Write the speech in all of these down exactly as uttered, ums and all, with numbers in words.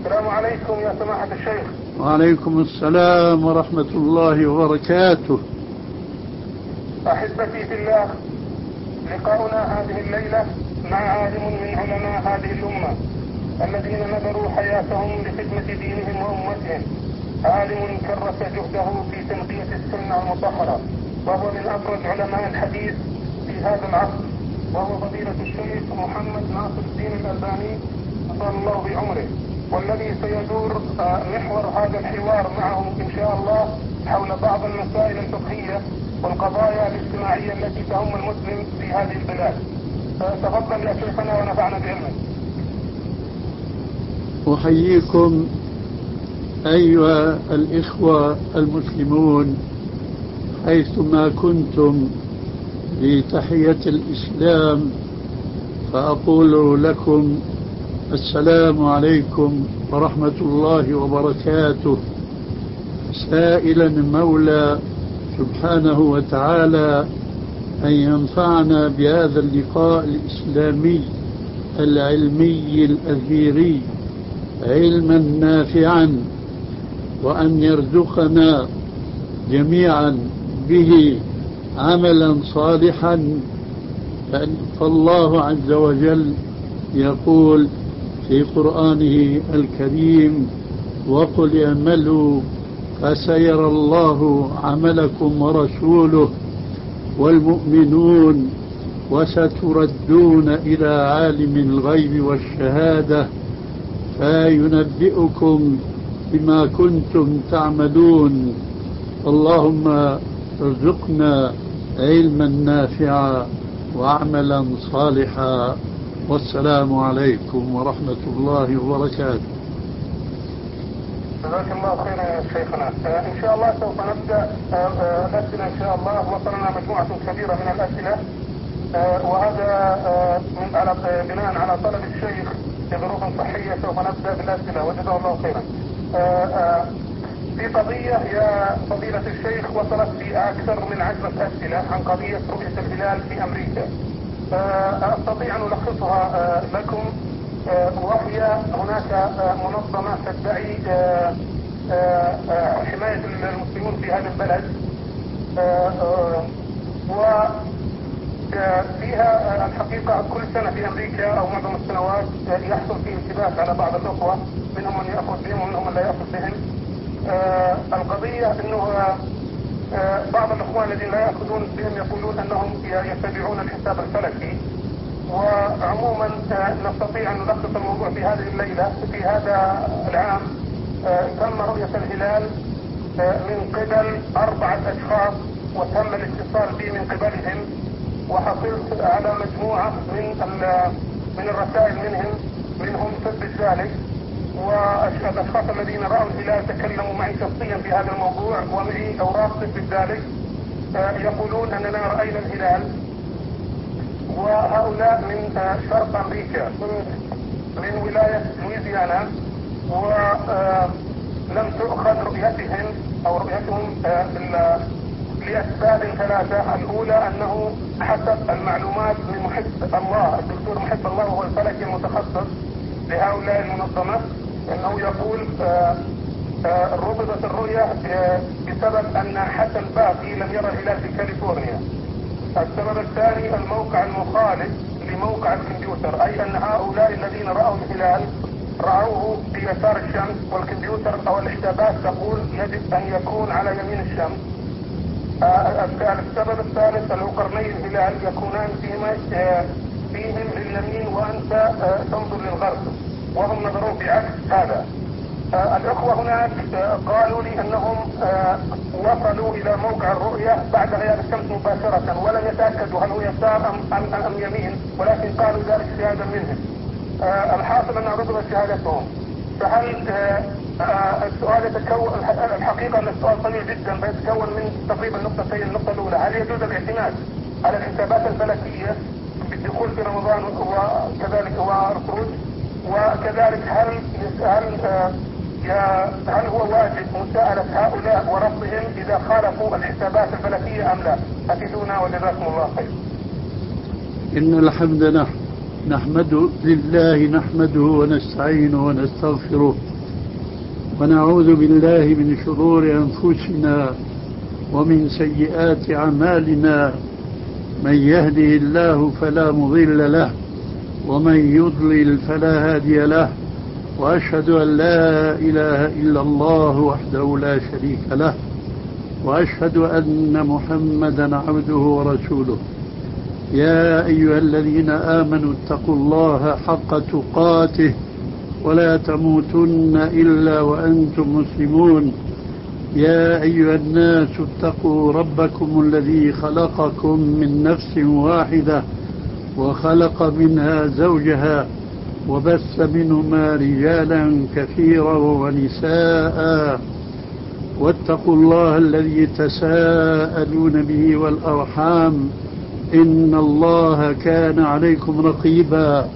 السلام عليكم يا سماحة الشيخ. وعليكم السلام ورحمة الله وبركاته. أحبتي في الله، لقاؤنا هذه الليلة مع عالم من علماء هذه الأمة الذين نذروا حياتهم لخدمة دينهم وأمتهم، عالم كرس جهده في تنقية السنة المطهرة، وهو من أبرز علماء الحديث في هذا العصر، وهو فضيلة الشيخ محمد ناصر الدين الألباني أطال الله بعمره، والذي سيدور محور هذا الحوار معه إن شاء الله حول بعض المسائل الفقهية والقضايا الاجتماعية التي تهم المسلم في هذه البلاد. تفضل يا شيخنا ونفعنا بعلمك. أحييكم أيها الإخوة المسلمون حيثما كنتم بتحية الإسلام، فأقول لكم السلام عليكم ورحمة الله وبركاته، سائلا المولى سبحانه وتعالى أن ينفعنا بهذا اللقاء الإسلامي العلمي الأثيري علما نافعا، وأن يرزقنا جميعا به عملا صالحا، فالله عز وجل يقول في قرآنه الكريم: وقل اعملوا فسيرى الله عملكم ورسوله والمؤمنون وستردون إلى عالم الغيب والشهادة فينبئكم بما كنتم تعملون. اللهم ارزقنا علما نافعا وعملا صالحا، والسلام عليكم ورحمة الله وبركاته. جزاك الله خيرا يا شيخنا. إن شاء الله سوف نبدأ الأسئلة إن شاء الله. وصلنا مجموعة كبيرة من الأسئلة، وهذا من على بناء على طلب الشيخ بظروف صحية سوف نبدأ بالأسئلة، وجزاه الله خيرا. في قضية يا فضيلة الشيخ وصلت في أكثر من عشرة أسئلة عن قضية رؤية الهلال في أمريكا، أستطيع أن ألخصها لكم، وهي هناك منظمة تدعي حماية المسلمين في هذا البلد، وفيها الحقيقة كل سنة في أمريكا أو معظم السنوات يحصل فيه انتباه على بعض الأخوة، منهم من يأخذ بهم ومنهم من لا يأخذ بهم. القضية أنه بعض الأخوان الذين لا يأخذون بهم يقولون أنهم يتبعون الحساب الفلكي. وعموما نستطيع أن نلخص الموضوع في هذه الليلة. في هذا العام تم رؤية الهلال من قبل أربعة أشخاص، وتم الاتصال بي من قبلهم، وحصلت على مجموعة من من الرسائل منهم منهم تثبت ذلك. والأشخاص الذين رأوا الهلال تكلموا معي شخصيا في هذا الموضوع، ومعي أوراق تثبت ذلك، يقولون أننا رأينا الهلال. وهؤلاء من شرق أمريكا، من ولاية لويزيانا، ولم تؤخذ رؤيتهم أو رؤيتهم لأسباب ثلاثة. الأولى أنه حسب المعلومات من محب الله الدكتور محب الله وهو الفلكي المتخصص لهؤلاء المنظمة، أنه يقول رفضت الرؤية بسبب أن حسن باقي لم يرى الهلال في كاليفورنيا. السبب الثاني الموقع المخالف لموقع الكمبيوتر، أي أن هؤلاء الذين رأوا الهلال رأوه بيسار الشمس، والكمبيوتر أو الحسابات تقول يجب أن يكون على يمين الشمس. السبب الثالث أن قرني الهلال يكونان فيما فيهم لليمين وأنت تنظر للغرب، وهم نظروا بعكس هذا. الأخوة هناك قالوا لي أنهم وصلوا إلى موقع الرؤية بعد غياب الشمس مباشرة، ولم يتأكدوا هل هو يسار أم, أم, أم يمين، ولكن قالوا ذلك شهادة منهم. الحاصل أن رفضت شهادتهم. فهل السؤال يتكون، الحقيقة أن السؤال طويل جدا فيتكون من تقريبا نقطتين. النقطة الأولى: هل يجوز الاعتماد على الحسابات الفلكية بالدخول في رمضان وكذلك والخروج؟ وكذلك هل هل هل هو واجب مساءلة هؤلاء ورفضهم إذا خالفوا الحسابات الفلكية أم لا؟ أفيدونا وجزاكم الله خير. إن الحمد لله نحمد لله نحمده ونستعينه ونستغفره ونعوذ بالله من شرور أنفسنا ومن سيئات أعمالنا. من يهده الله فلا مضل له ومن يضلل فلا هادي له، وأشهد أن لا إله إلا الله وحده لا شريك له، وأشهد أن محمدا عبده ورسوله. يا أيها الذين آمنوا اتقوا الله حق تقاته ولا تموتن إلا وأنتم مسلمون. يا أيها الناس اتقوا ربكم الذي خلقكم من نفس واحدة وخلق منها زوجها وبث منهما رجالا كثيرا ونساء، واتقوا الله الذي تساءلون به والأرحام إن الله كان عليكم رقيبا.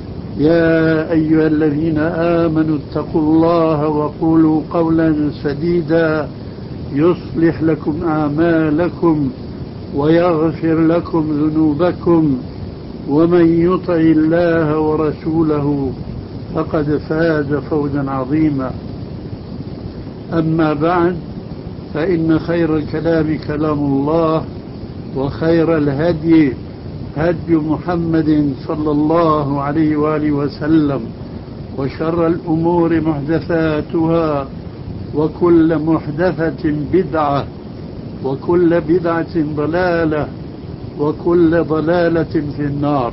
يا أيها الذين آمنوا اتقوا الله وقولوا قولا سديدا يصلح لكم أعمالكم ويغفر لكم ذنوبكم، ومن يطع الله ورسوله فقد فاز فوزا عظيما. أما بعد، فإن خير الكلام كلام الله، وخير الهدي هدي محمد صلى الله عليه وآله وسلم، وشر الأمور محدثاتها، وكل محدثة بدعة، وكل بدعة ضلالة، وكل ضلالة في النار.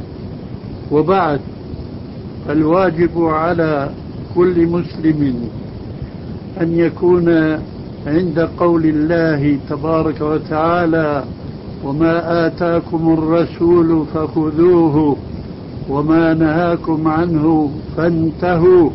وبعد، فالواجب على كل مسلم أن يكون عند قول الله تبارك وتعالى: وما آتاكم الرسول فخذوه وما نهاكم عنه فانتهوا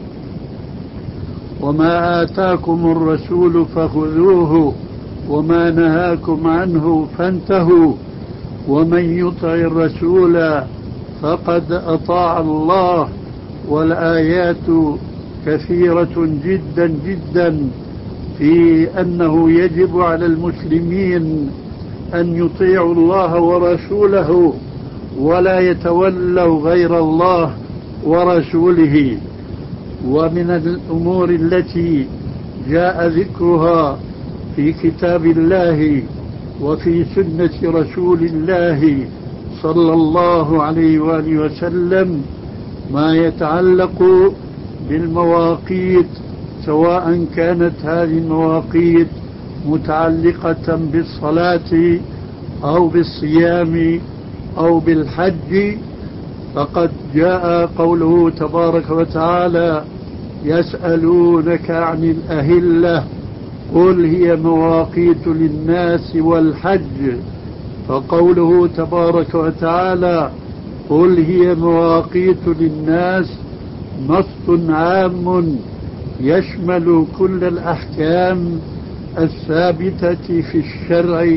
وما آتاكم الرسول فخذوه وما نهاكم عنه فانتهوا ومن يطع الرسول فقد أطاع الله. والآيات كثيرة جدا جدا في أنه يجب على المسلمين أن يطيعوا الله ورسوله ولا يتولوا غير الله ورسوله. ومن الأمور التي جاء ذكرها في كتاب الله وفي سنة رسول الله صلى الله عليه وآله وسلم ما يتعلق بالمواقيت، سواء كانت هذه المواقيت متعلقة بالصلاة أو بالصيام أو بالحج. فقد جاء قوله تبارك وتعالى: يسألونك عن الأهلة قل هي مواقيت للناس والحج. فقوله تبارك وتعالى قل هي مواقيت للناس نص عام يشمل كل الأحكام الثابتة في الشرع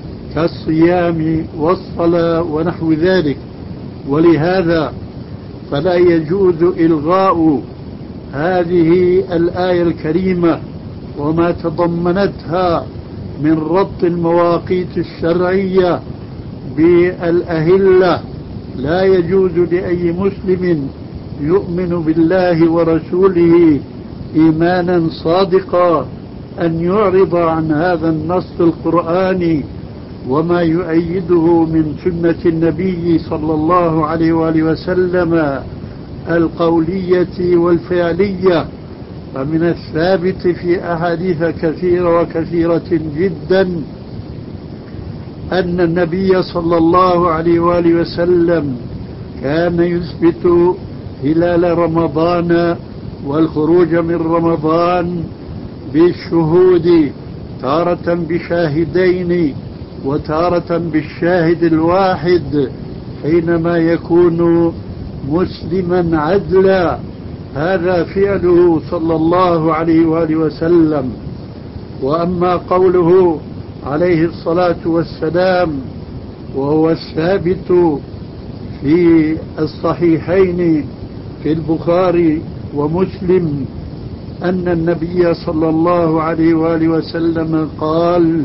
كالصيام والصلاة ونحو ذلك. ولهذا فلا يجوز إلغاء هذه الآية الكريمة وما تضمنتها من ربط المواقيت الشرعية بالأهلة. لا يجوز لأي مسلم يؤمن بالله ورسوله إيمانا صادقا أن يعرض عن هذا النص القرآني وما يؤيده من سنة النبي صلى الله عليه وآله وسلم القولية والفعلية. فمن الثابت في أحاديث كثيرة وكثيرة جدا أن النبي صلى الله عليه وآله وسلم كان يثبت هلال رمضان والخروج من رمضان بالشهود، تارة بشاهدين وتارة بالشاهد الواحد حينما يكون مسلما عدلا. هذا فعله صلى الله عليه وآله وسلم. وأما قوله عليه الصلاة والسلام وهو الثابت في الصحيحين في البخاري ومسلم أن النبي صلى الله عليه وآله وسلم قال: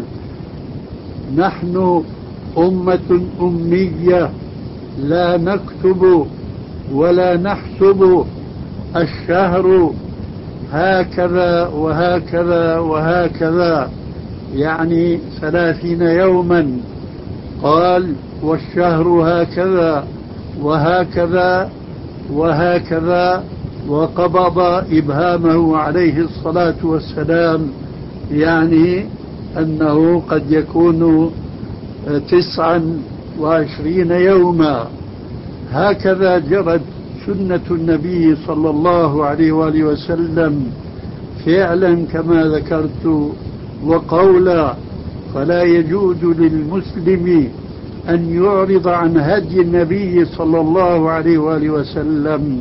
نحن أمة أمية لا نكتب ولا نحسب الشهر هكذا وهكذا وهكذا، يعني ثلاثين يوما. قال والشهر هكذا وهكذا وهكذا، وقبض إبهامه عليه الصلاة والسلام، يعني أنه قد يكون تسعا وعشرين يوما. هكذا جرت سنة النبي صلى الله عليه وآله وسلم فعلا كما ذكرت وقولا. فلا يجوز للمسلم أن يعرض عن هدي النبي صلى الله عليه وآله وسلم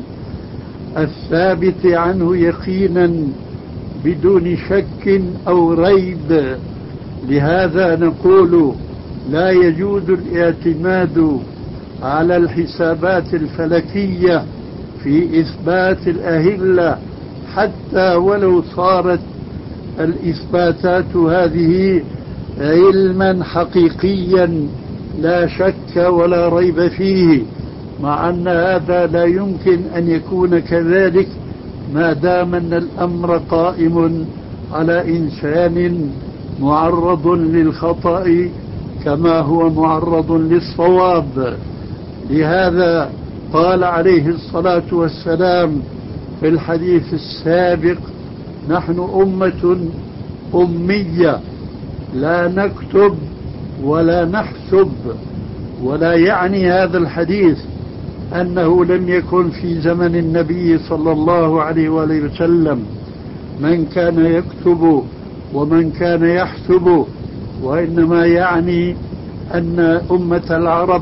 الثابت عنه يقينا بدون شك أو ريب. لهذا نقول لا يجوز الاعتماد على الحسابات الفلكية في إثبات الأهلة، حتى ولو صارت الإثباتات هذه علما حقيقيا لا شك ولا ريب فيه، مع أن هذا لا يمكن أن يكون كذلك ما دام أن الأمر قائم على إنسان معرض للخطأ كما هو معرض للصواب. لهذا قال عليه الصلاة والسلام في الحديث السابق: نحن أمة أمية لا نكتب ولا نحسب. ولا يعني هذا الحديث أنه لم يكن في زمن النبي صلى الله عليه وآله وسلم من كان يكتب ومن كان يحسب، وإنما يعني أن أمة العرب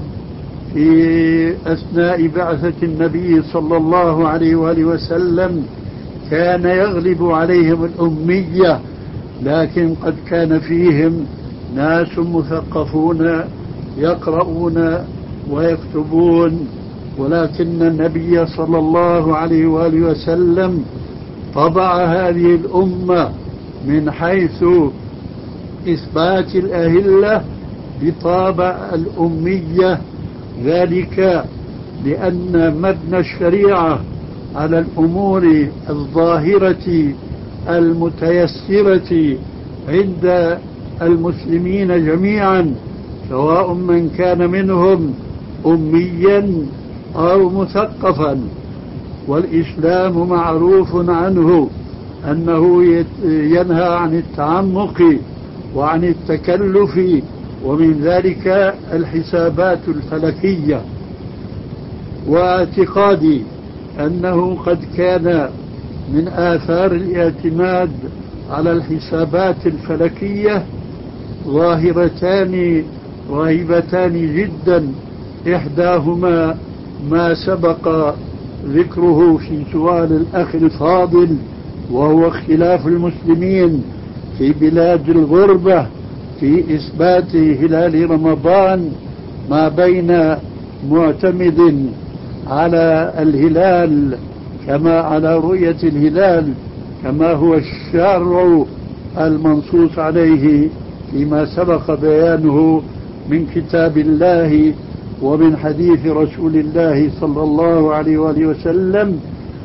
في أثناء بعثة النبي صلى الله عليه وآله وسلم كان يغلب عليهم الأمية، لكن قد كان فيهم ناس مثقفون يقرؤون ويكتبون. ولكن النبي صلى الله عليه وآله وسلم طبع هذه الأمة من حيث إثبات الأهلة بطابع الأمية، ذلك لأن مبنى الشريعة على الأمور الظاهرة المتيسرة عند المسلمين جميعا، سواء من كان منهم أميا أو مثقفا. والإسلام معروف عنه أنه ينهى عن التعمق وعن التكلف، ومن ذلك الحسابات الفلكية. واعتقادي أنه قد كان من آثار الاعتماد على الحسابات الفلكية ظاهرتان رهيبتان جدا. إحداهما ما سبق ذكره في سؤال الأخ الفاضل، وهو اختلاف المسلمين في بلاد الغربة في إثبات هلال رمضان ما بين معتمد على الهلال كما على رؤية الهلال كما هو الشرع المنصوص عليه فيما سبق بيانه من كتاب الله ومن حديث رسول الله صلى الله عليه وآله وسلم.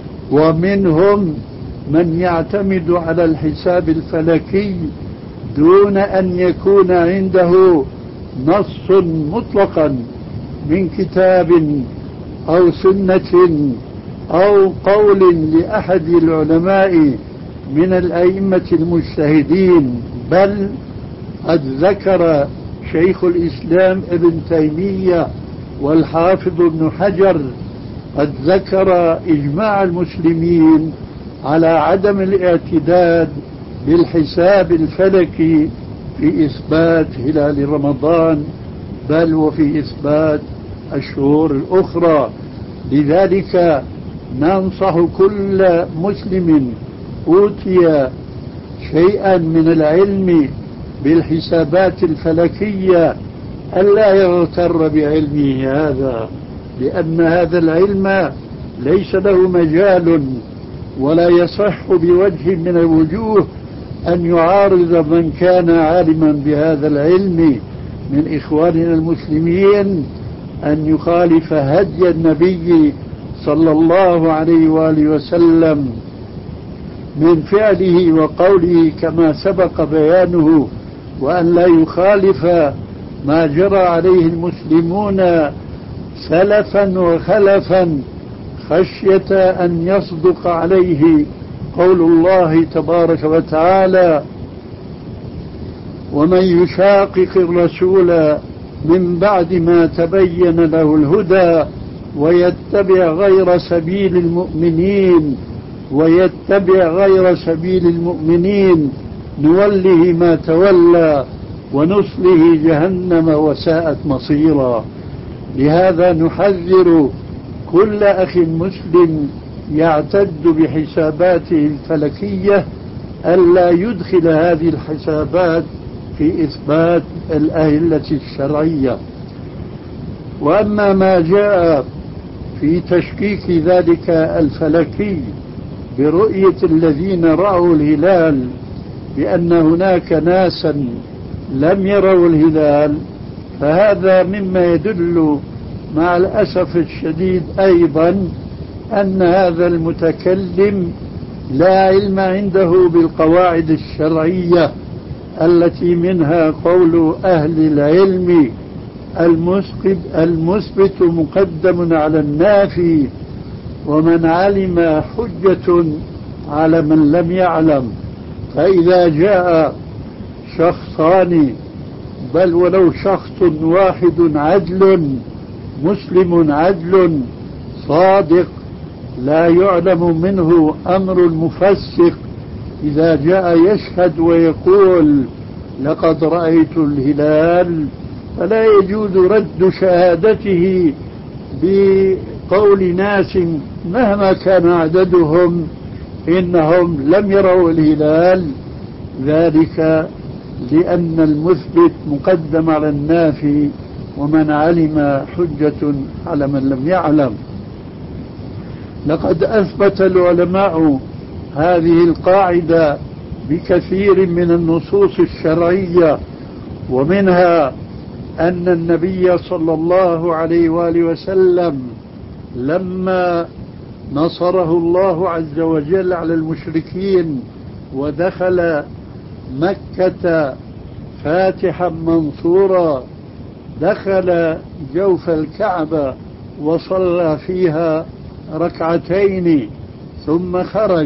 ومنهم من يعتمد على الحساب الفلكي دون أن يكون عنده نص مطلقا من كتاب أو سنة أو قول لأحد العلماء من الأئمة المجتهدين. بل قد ذكر شيخ الإسلام ابن تيمية والحافظ ابن حجر قد ذكر إجماع المسلمين على عدم الاعتداد بالحساب الفلكي في إثبات هلال رمضان، بل وفي إثبات الشهور الأخرى. لذلك ننصح كل مسلم أوتي شيئا من العلم بالحسابات الفلكية ألا يغتر بعلمه هذا، لأن هذا العلم ليس له مجال ولا يصح بوجه من الوجوه أن يعارض من كان عالما بهذا العلم من إخواننا المسلمين، أن يخالف هدي النبي صلى الله عليه وآله وسلم من فعله وقوله كما سبق بيانه، وأن لا يخالف ما جرى عليه المسلمون سلفا وخلفا خشية أن يصدق عليه قول الله تبارك وتعالى: ومن يشاقق الرسول من بعد ما تبين له الهدى ويتبع غير سبيل المؤمنين ويتبع غير سبيل المؤمنين نوله ما تولى ونصله جهنم وساءت مصيرا. لهذا نحذر كل أخ مسلم يعتد بحساباته الفلكية ألا يدخل هذه الحسابات في إثبات الأهلة الشرعية. وأما ما جاء في تشكيك ذلك الفلكي برؤية الذين رأوا الهلال بأن هناك ناسا لم يروا الهلال، فهذا مما يدل مع الأسف الشديد أيضا أن هذا المتكلم لا علم عنده بالقواعد الشرعية التي منها قول أهل العلم: المثبت مقدم على النافي، ومن علم حجة على من لم يعلم. فإذا جاء شخصان بل ولو شخص واحد عدل مسلم عدل صادق لا يعلم منه أمر المفسق، إذا جاء يشهد ويقول لقد رأيت الهلال، فلا يجوز رد شهادته بقول ناس مهما كان عددهم إنهم لم يروا الهلال، ذلك لأن المثبت مقدم على النافي، ومن علم حجة على من لم يعلم. لقد أثبت العلماء هذه القاعدة بكثير من النصوص الشرعية، ومنها أن النبي صلى الله عليه وآله وسلم لما نصره الله عز وجل على المشركين ودخل مكة فاتحا منصورا، دخل جوف الكعبة وصلى فيها ركعتين ثم خرج.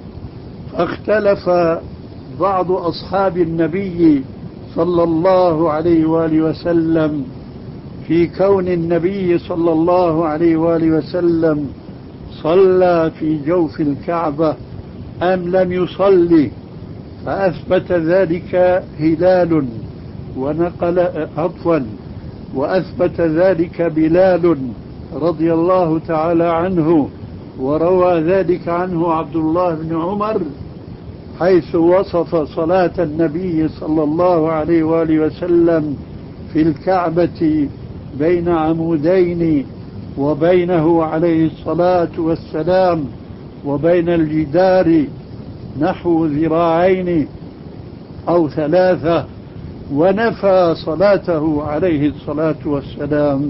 فاختلف بعض أصحاب النبي صلى الله عليه وآله وسلم في كون النبي صلى الله عليه وآله وسلم صلى في جوف الكعبة أم لم يصلي، فأثبت ذلك هلال ونقل عفوا وأثبت ذلك بلال رضي الله تعالى عنه، وروى ذلك عنه عبد الله بن عمر حيث وصف صلاة النبي صلى الله عليه وآله وسلم في الكعبة بين عمودين، وبينه عليه الصلاة والسلام وبين الجدار نحو ذراعين أو ثلاثة، ونفى صلاته عليه الصلاة والسلام.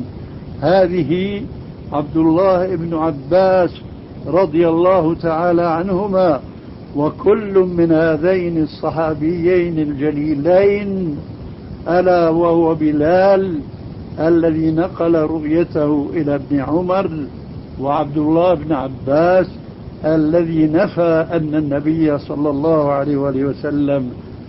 هذه عبد الله بن عباس رضي الله تعالى عنهما، وكل من هذين الصحابيين الجليلين ألا وهو بلال الذي نقل رؤيته إلى ابن عمر، وعبد الله بن عباس الذي نفى أن النبي صلى الله عليه وآله وسلم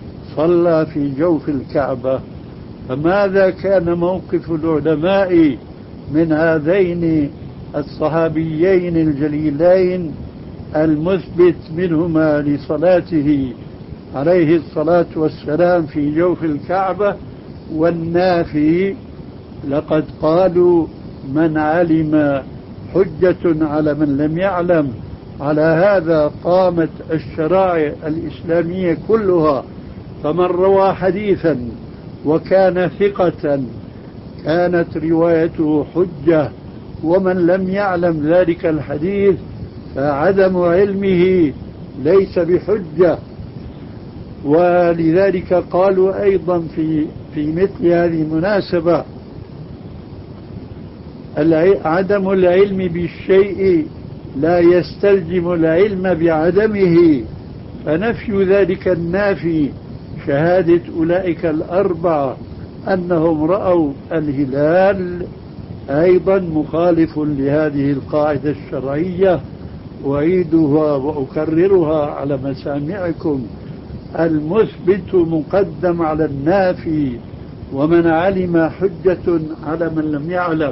صلى في جوف الكعبة. فماذا كان موقف العلماء من هذين الصحابيين الجليلين المثبت منهما لصلاته عليه الصلاة والسلام في جوف الكعبة، والنافي؟ لقد قالوا من علم حجة على من لم يعلم. على هذا قامت الشرائع الإسلامية كلها، فمن روى حديثا وكان ثقة كانت روايته حجة، ومن لم يعلم ذلك الحديث فعدم علمه ليس بحجة. ولذلك قالوا أيضا في في مثل هذه المناسبة: عدم العلم بالشيء لا يستلزم العلم بعدمه، فنفي ذلك النافي شهادة أولئك الأربعة أنهم رأوا الهلال أيضا مخالف لهذه القاعدة الشرعية. أعيدها وأكررها على مسامعكم: المثبت مقدم على النافي، ومن علم حجة على من لم يعلم.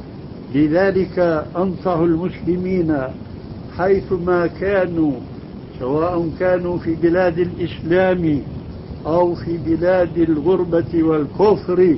لذلك أنصح المسلمين حيثما كانوا، سواء كانوا في بلاد الإسلام أو في بلاد الغربة والكفر،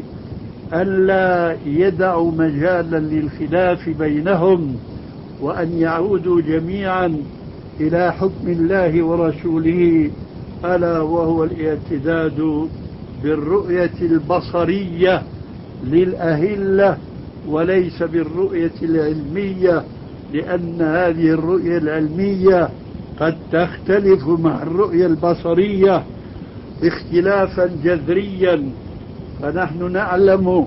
ألا يدعوا مجالا للخلاف بينهم، وأن يعودوا جميعا إلى حكم الله ورسوله، ألا وهو الاعتداد بالرؤية البصرية للأهلة وليس بالرؤية العلمية، لأن هذه الرؤية العلمية قد تختلف مع الرؤية البصرية اختلافا جذريا. فنحن نعلم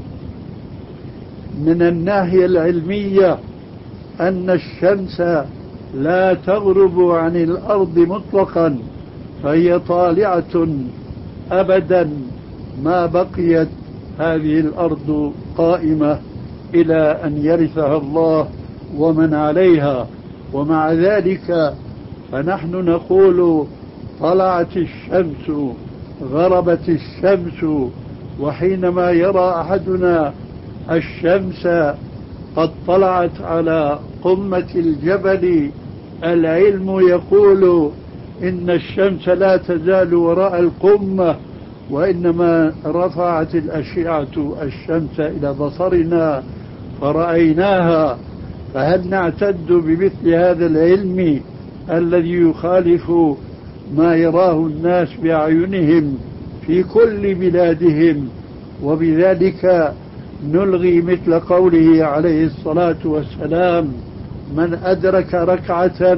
من الناحية العلمية أن الشمس لا تغرب عن الأرض مطلقا، فهي طالعة أبدا ما بقيت هذه الأرض قائمة إلى أن يرثها الله ومن عليها. ومع ذلك فنحن نقول طلعت الشمس، غربت الشمس، وحينما يرى أحدنا الشمس قد طلعت على قمة الجبل، العلم يقول إن الشمس لا تزال وراء القمة، وإنما رفعت الأشعة الشمس إلى بصرنا فرأيناها. فهل نعتد بمثل هذا العلم الذي يخالف ما يراه الناس بأعينهم في كل بلادهم؟ وبذلك نلغي مثل قوله عليه الصلاة والسلام: من أدرك ركعة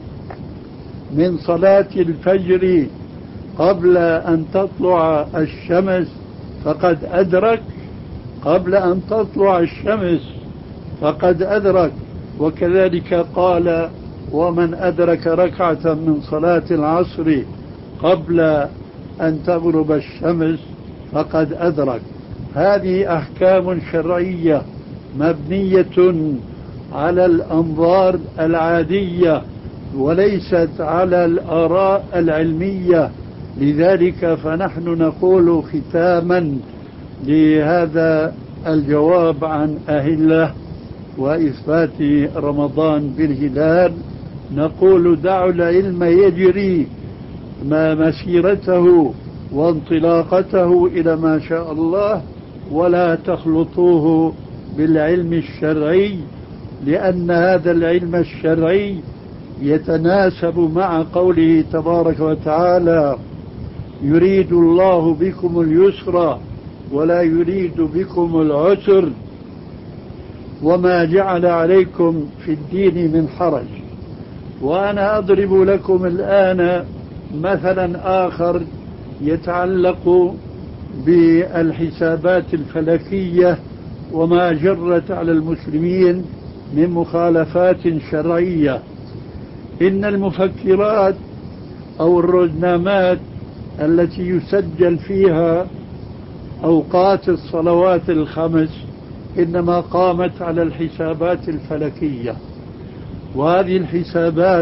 من صلاة الفجر قبل أن تطلع الشمس فقد أدرك، قبل أن تطلع الشمس فقد أدرك. وكذلك قال: ومن أدرك ركعة من صلاة العصر قبل أن تغرب الشمس فقد أدرك. هذه أحكام شرعية مبنية على الأنظار العادية وليست على الآراء العلمية. لذلك فنحن نقول ختاما لهذا الجواب عن أهلة وإثبات رمضان بالهلال، نقول: دعوا العلم يجري ما مسيرته وانطلاقته إلى ما شاء الله، ولا تخلطوه بالعلم الشرعي، لأن هذا العلم الشرعي يتناسب مع قوله تبارك وتعالى: يريد الله بكم اليسر ولا يريد بكم العسر وما جعل عليكم في الدين من حرج. وأنا أضرب لكم الآن مثلا آخر يتعلق بالحسابات الفلكية وما جرت على المسلمين من مخالفات شرعية. إن المفكرات أو الرزنامات التي يسجل فيها أوقات الصلوات الخمس إنما قامت على الحسابات الفلكية، وهذه الحسابات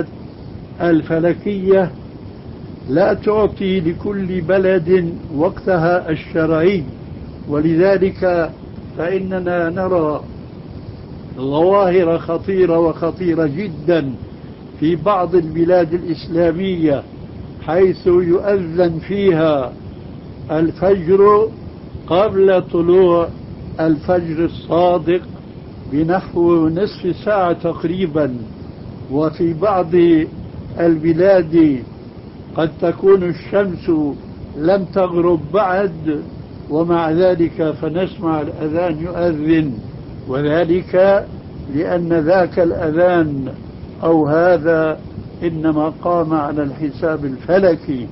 الفلكية لا تعطي لكل بلد وقتها الشرعي. ولذلك فإننا نرى ظواهر خطيرة وخطيرة جدا في بعض البلاد الإسلامية، حيث يؤذن فيها الفجر قبل طلوع الفجر الصادق بنحو نصف ساعة تقريبا، وفي بعض البلاد قد تكون الشمس لم تغرب بعد، ومع ذلك فنسمع الأذان يؤذن، وذلك لأن ذاك الأذان أو هذا إنما قام على الحساب الفلكي،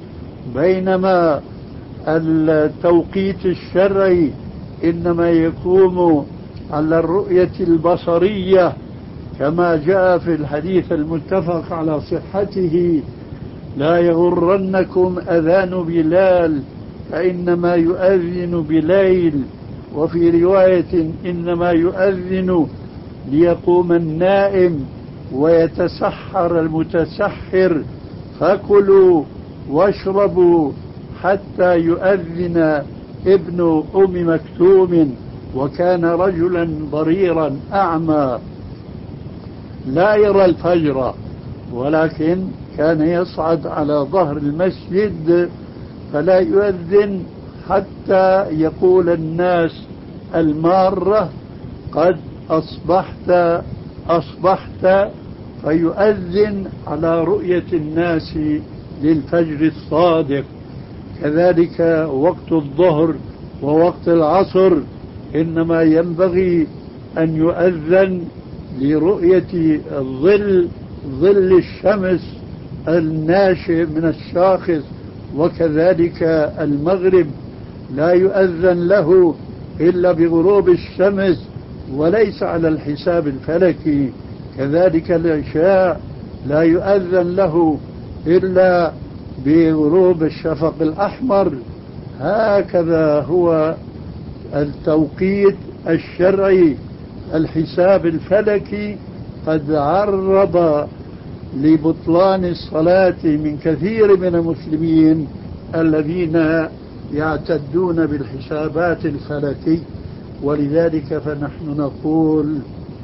بينما التوقيت الشرعي إنما يقوم على الرؤية البصرية كما جاء في الحديث المتفق على صحته: لا يغرنكم أذان بلال فإنما يؤذن بليل، وفي رواية: إنما يؤذن ليقوم النائم ويتسحر المتسحر، فكلوا واشربوا حتى يؤذن ابن أم مكتوم، وكان رجلا ضريرا أعمى لا يرى الفجر، ولكن كان يصعد على ظهر المسجد فلا يؤذن حتى يقول الناس المارة: قد أصبحت أصبحت، فيؤذن على رؤية الناس للفجر الصادق. كذلك وقت الظهر ووقت العصر إنما ينبغي أن يؤذن لرؤية الظل ظل الشمس الناشئ من الشاخص، وكذلك المغرب لا يؤذن له إلا بغروب الشمس وليس على الحساب الفلكي. كذلك العشاء لا يؤذن له إلا بغروب الشفق الأحمر. هكذا هو التوقيت الشرعي. الحساب الفلكي قد عرض لبطلان الصلاة من كثير من المسلمين الذين يعتدون بالحسابات الفلكي، ولذلك فنحن نقول: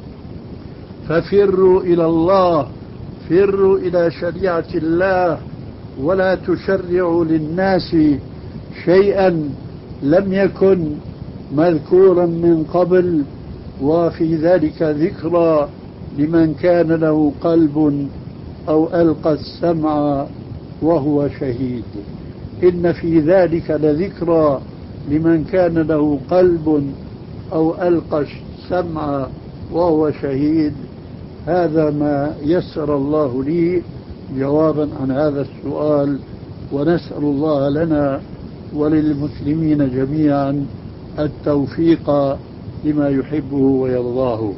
ففروا إلى الله، فروا إلى شريعة الله، ولا تشرعوا للناس شيئا لم يكن مذكورا من قبل. وفي ذلك ذكرى لمن كان له قلب أو ألقى السمع وهو شهيد. إن في ذلك لذكرى لمن كان له قلب أو ألقى السمع وهو شهيد. هذا ما يسر الله لي جوابا عن هذا السؤال، ونسأل الله لنا وللمسلمين جميعا التوفيق لما يحبه ويرضاه.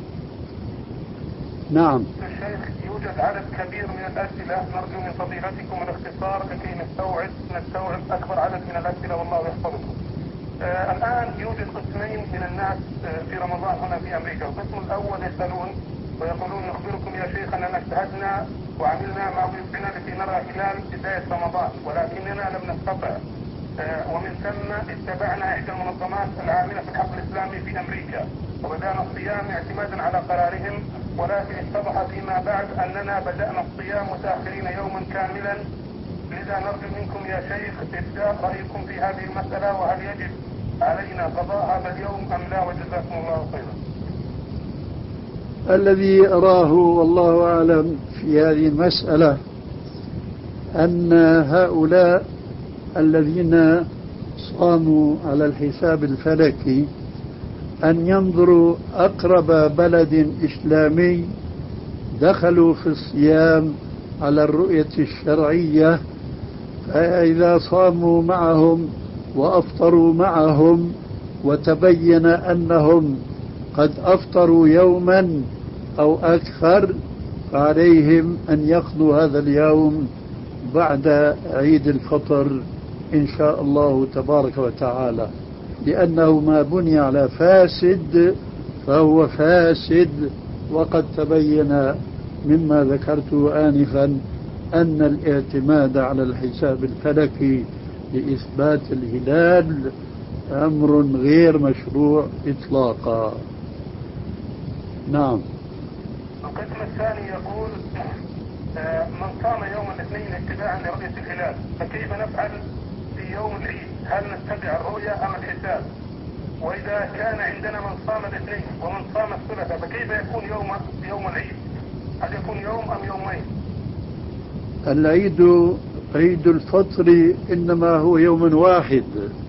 نعم. الشيخ، يوجد عدد كبير من الأسئلة، نرجو من فضيلتكم الاختصار لكي نستوعب نستوعب أكبر عدد من الأسئلة والله يحفظكم. آه الآن يوجد قسمين من الناس آه في رمضان هنا في أمريكا. القسم الأول يسألون ويقولون: نخبركم يا شيخ أننا اجتهدنا وعملنا ما وفقنا لكي نرى هلال بداية رمضان، ولكننا لم نستطع، آه ومن ثم اتبعنا إحدى المنظمات العاملة في الحق الإسلامي في أمريكا وبدأنا الصيام اعتمادا على قرارهم، ولكن اتضح فيما بعد أننا بدأنا الصيام متأخرين يوما كاملا. لذا نرجو منكم يا شيخ إبداء رأيكم في هذه المسألة، وهل يجب علينا قضاء هذا اليوم أم لا؟ وجزاكم الله خيرا. الذي أراه والله أعلم في هذه المسألة أن هؤلاء الذين صاموا على الحساب الفلكي أن ينظروا أقرب بلد إسلامي دخلوا في الصيام على الرؤية الشرعية، فإذا صاموا معهم وأفطروا معهم وتبين أنهم قد أفطروا يوما أو أكثر، فعليهم أن يقضوا هذا اليوم بعد عيد الفطر إن شاء الله تبارك وتعالى، لأنه ما بني على فاسد فهو فاسد. وقد تبين مما ذكرته آنفا أن الاعتماد على الحساب الفلكي لإثبات الهلال أمر غير مشروع إطلاقا. نعم. القسم الثاني يقول: من صام يوم الاثنين اتباعا لرؤية الهلال فكيف نفعل في يوم العيد؟ هل نتبع الرؤية أم الحساب؟ وإذا كان عندنا من صام الاثنين ومن صام الثلاثاء فكيف يكون يوم يوم العيد؟ هل يكون يوم أم يومين؟ العيد عيد الفطر إنما هو يوم واحد،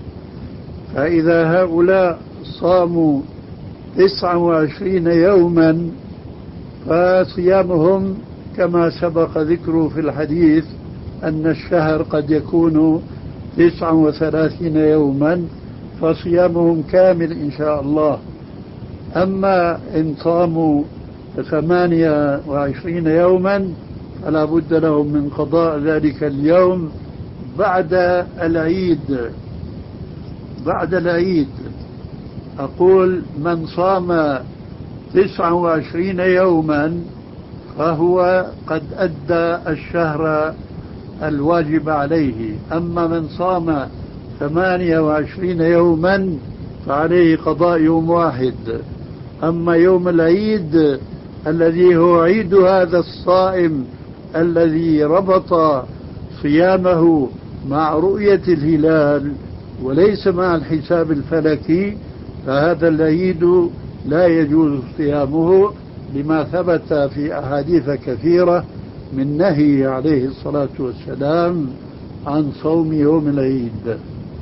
فإذا هؤلاء صاموا تسعة وعشرين يوما فصيامهم كما سبق ذكره في الحديث أن الشهر قد يكون تسعة وثلاثين يوما، فصيامهم كامل إن شاء الله. أما إن صاموا ثمانية وعشرين يوما فلا بد لهم من قضاء ذلك اليوم بعد العيد. بعد العيد أقول من صام تسعة وعشرين يوما فهو قد أدى الشهر الواجب عليه. أما من صام ثمانية وعشرين يوما فعليه قضاء يوم واحد. أما يوم العيد الذي هو عيد هذا الصائم الذي ربط صيامه مع رؤية الهلال وليس مع الحساب الفلكي، فهذا العيد لا يجوز صيامه لما ثبت في أحاديث كثيرة من نهي عليه الصلاة والسلام عن صوم يوم العيد.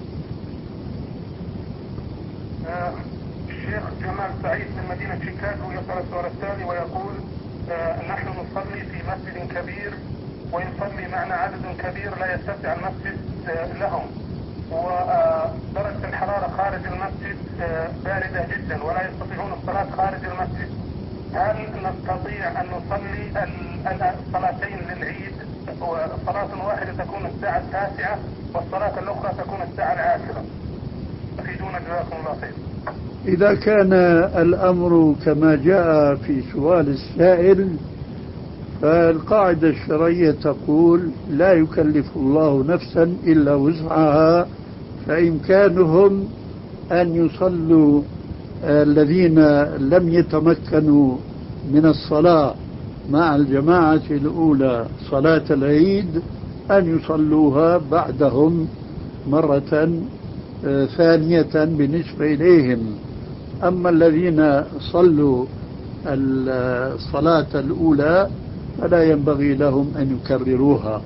الشيخ جمال سعيد من مدينة شيكاغو يسأل السؤال التالي ويقول: نحن نصلي في مسجد كبير ويصلي معنا عدد كبير لا يتسع المسجد لهم، ودرجة الحرارة خارج المسجد باردة جدا ولا يستطيعون الصلاة خارج المسجد. هل نستطيع أن نصلي الصلاتين للعيد، صلاة واحدة تكون الساعة التاسعة والصلاة الأخرى تكون الساعة العاشرة؟ أفيدونا جزاكم الله خير. إذا كان الأمر كما جاء في سؤال السائل فالقاعدة الشرعية تقول: لا يكلف الله نفسا إلا وسعها، فإمكانهم أن يصلوا الذين لم يتمكنوا من الصلاة مع الجماعة الأولى صلاة العيد أن يصلوها بعدهم مرة ثانية بالنسبة إليهم. أما الذين صلوا الصلاة الأولى فلا ينبغي لهم أن يكرروها.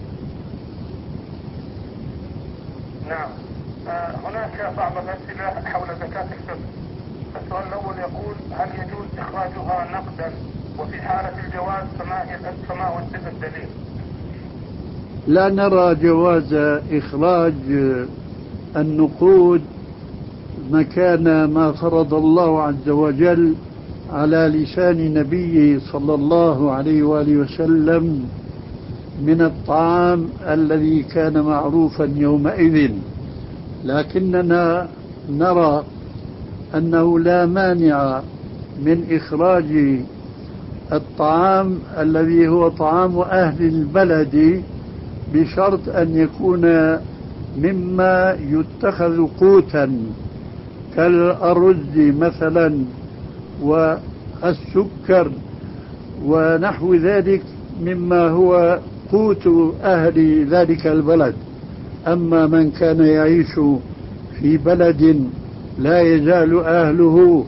نعم. آه هناك بعض الأسئلة حول زكاة الفطر. السؤال الأول يقول: هل يجوز إخراجها نقدا؟ وفي حالة الجواز فما هو الدليل؟ لا نرى جواز إخراج النقود مكان ما فرض الله عز وجل على لسان نبيه صلى الله عليه وآله وسلم من الطعام الذي كان معروفا يومئذ، لكننا نرى أنه لا مانع من إخراج الطعام الذي هو طعام أهل البلد بشرط أن يكون مما يتخذ قوتا كالأرز مثلا والسكر ونحو ذلك مما هو قوت أهل ذلك البلد. أما من كان يعيش في بلد لا يزال أهله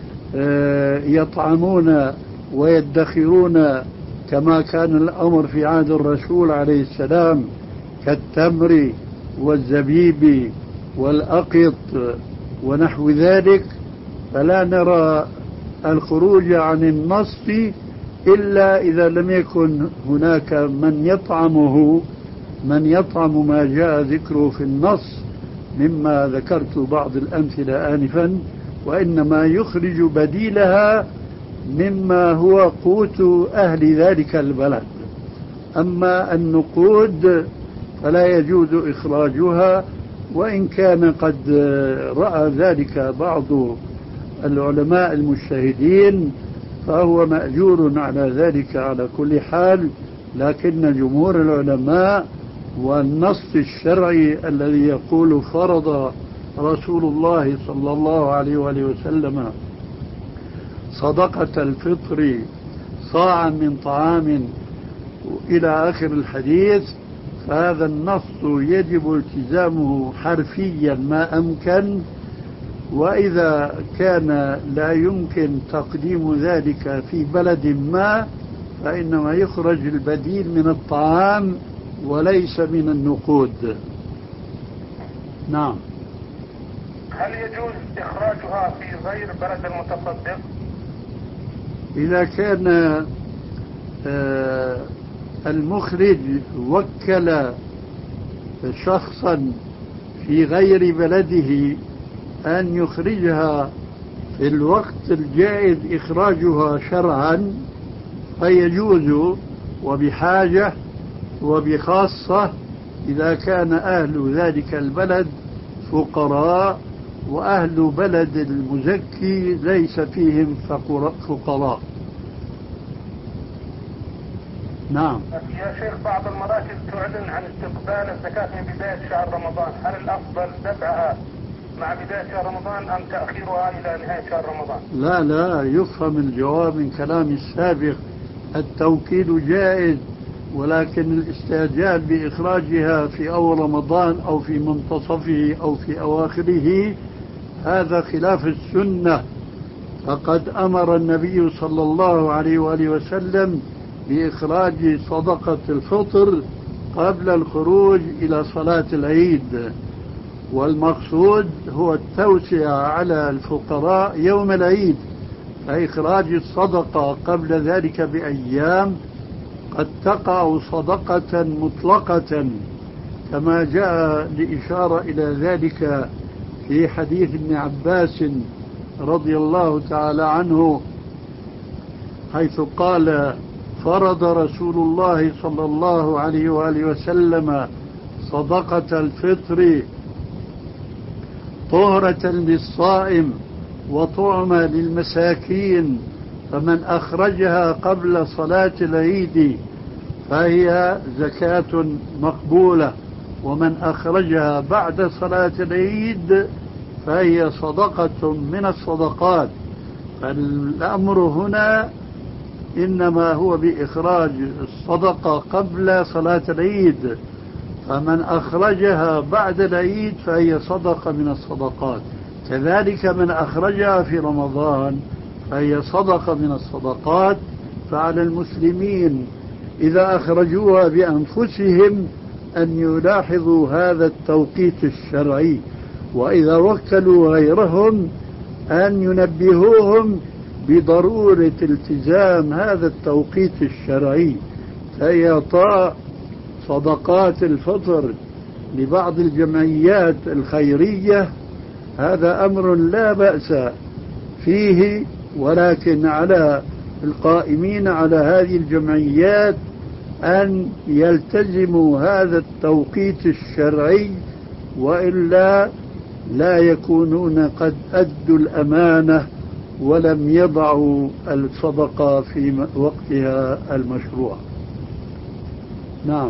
يطعمون ويدخرون كما كان الأمر في عهد الرسول عليه السلام كالتمر والزبيب والأقط ونحو ذلك، فلا نرى الخروج عن النص إلا إذا لم يكن هناك من يطعمه من يطعم ما جاء ذكره في النص مما ذكرت بعض الأمثلة آنفا، وإنما يخرج بديلها مما هو قوت أهل ذلك البلد. أما النقود فلا يجوز إخراجها، وإن كان قد رأى ذلك بعض العلماء المجتهدين فهو مأجور على ذلك على كل حال، لكن جمهور العلماء والنص الشرعي الذي يقول فرض رسول الله صلى الله عليه وآله وسلم صدقة الفطر صاعا من طعام إلى آخر الحديث، فهذا النص يجب التزامه حرفيا ما أمكن، وإذا كان لا يمكن تقديم ذلك في بلد ما فإنما يخرج البديل من الطعام وليس من النقود. نعم. هل يجوز إخراجها في غير بلد المتصدق؟ إذا كان آه المخرج وكل شخصا في غير بلده أن يخرجها في الوقت الجائز إخراجها شرعا فيجوز، وبحاجة وبخاصة إذا كان أهل ذلك البلد فقراء وأهل بلد المزكي ليس فيهم فقراء. نعم. يا شيخ، بعض المراكز تعلن عن استقبال الزكاة من بداية شهر رمضان، هل الأفضل دفعها مع بداية شهر رمضان أم تأخيرها إلى نهاية شهر رمضان؟ لا لا، يفهم الجواب من كلام السابق. التوكيل جائز، ولكن الاستعجال بإخراجها في أول رمضان أو في منتصفه أو في أواخره هذا خلاف السنة. فقد أمر النبي صلى الله عليه وآله وسلم بإخراج صدقة الفطر قبل الخروج إلى صلاة العيد، والمقصود هو التوسعة على الفقراء يوم العيد، فإخراج الصدقة قبل ذلك بأيام قد تقع صدقة مطلقة، كما جاء لإشارة إلى ذلك في حديث ابن عباس رضي الله تعالى عنه، حيث قال: فرض رسول الله صلى الله عليه وآله وسلم صدقة الفطر طهرة للصائم وطعمة للمساكين، فمن أخرجها قبل صلاة العيد فهي زكاة مقبولة، ومن أخرجها بعد صلاة العيد فهي صدقة من الصدقات. فالأمر هنا إنما هو بإخراج الصدقة قبل صلاة العيد، فمن أخرجها بعد العيد فهي صدقة من الصدقات. كذلك من أخرجها في رمضان فهي صدقة من الصدقات. فعلى المسلمين إذا أخرجوها بأنفسهم أن يلاحظوا هذا التوقيت الشرعي، وإذا وكلوا غيرهم أن ينبهوهم بضرورة التزام هذا التوقيت الشرعي. فإعطاء صدقات الفطر لبعض الجمعيات الخيرية هذا أمر لا بأس فيه، ولكن على القائمين على هذه الجمعيات أن يلتزموا هذا التوقيت الشرعي، وإلا لا يكونون قد أدوا الأمانة ولم يضعوا الصدقة في وقتها المشروع. نعم.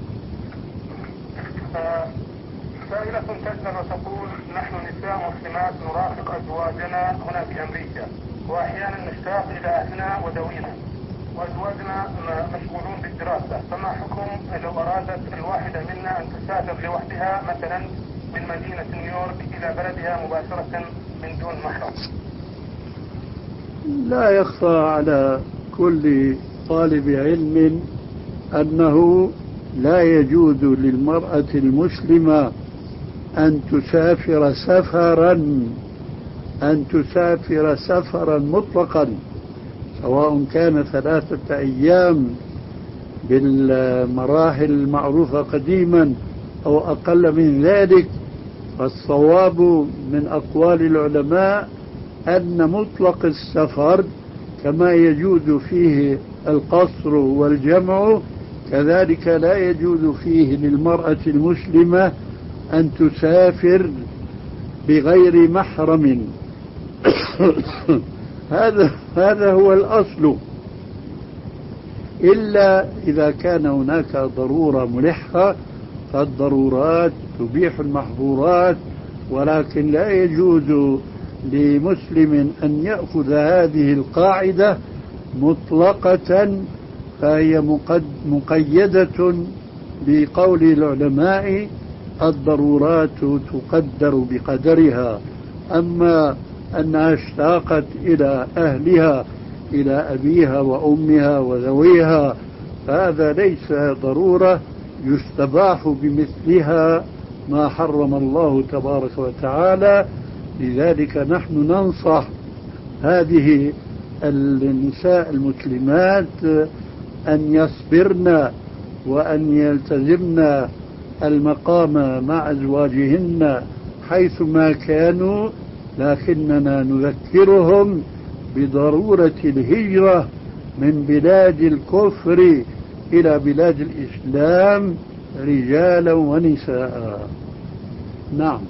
سائلة تسأل وتقول: نحن نساء مسلمات نرافق أزواجنا هنا في أمريكا، وأحيانا نشتاق إلى أهلنا وذوينا، وأزواجنا مشغولون بالدراسة، فما حكم لو أرادت الواحدة منا أن تسافر لوحدها مثلا من مدينة نيويورك إلى بلدها مباشرة من دون محرم؟ لا يخفى على كل طالب علم أنه لا يجوز للمرأة المسلمة أن تسافر سفرا أن تسافر سفرا مطلقا، سواء كان ثلاثة أيام بالمراحل المعروفة قديما أو أقل من ذلك. فالصواب من أقوال العلماء أن مطلق السفر كما يجوز فيه القصر والجمع كذلك لا يجوز فيه للمرأة المسلمة أن تسافر بغير محرم. هذا هذا هو الأصل، إلا إذا كان هناك ضرورة ملحة، فالضرورات تبيح المحظورات، ولكن لا يجوز لمسلم أن يأخذ هذه القاعدة مطلقة، فهي مقيدة بقول العلماء: الضرورات تقدر بقدرها. أما أنها اشتاقت إلى أهلها، إلى أبيها وأمها وذويها، فهذا ليس ضرورة يستباح بمثلها ما حرم الله تبارك وتعالى. لذلك نحن ننصح هذه النساء المسلمات أن يصبرن وأن يلتزمن المقام مع أزواجهن حيثما كانوا، لكننا نذكرهم بضرورة الهجرة من بلاد الكفر إلى بلاد الإسلام رجالا ونساء. نعم.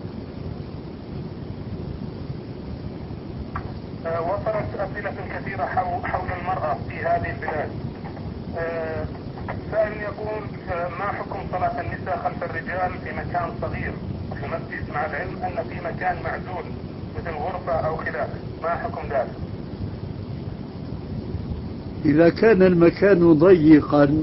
وصلت أسئلة كثيرة حول المرأة في هذه البلاد. سائل يقول ما حكم صلاة النساء خلف الرجال في مكان صغير في مسجد، مع العلم أن في مكان معزول مثل غرفة أو خلافه، ما حكم ذلك؟ إذا كان المكان ضيقا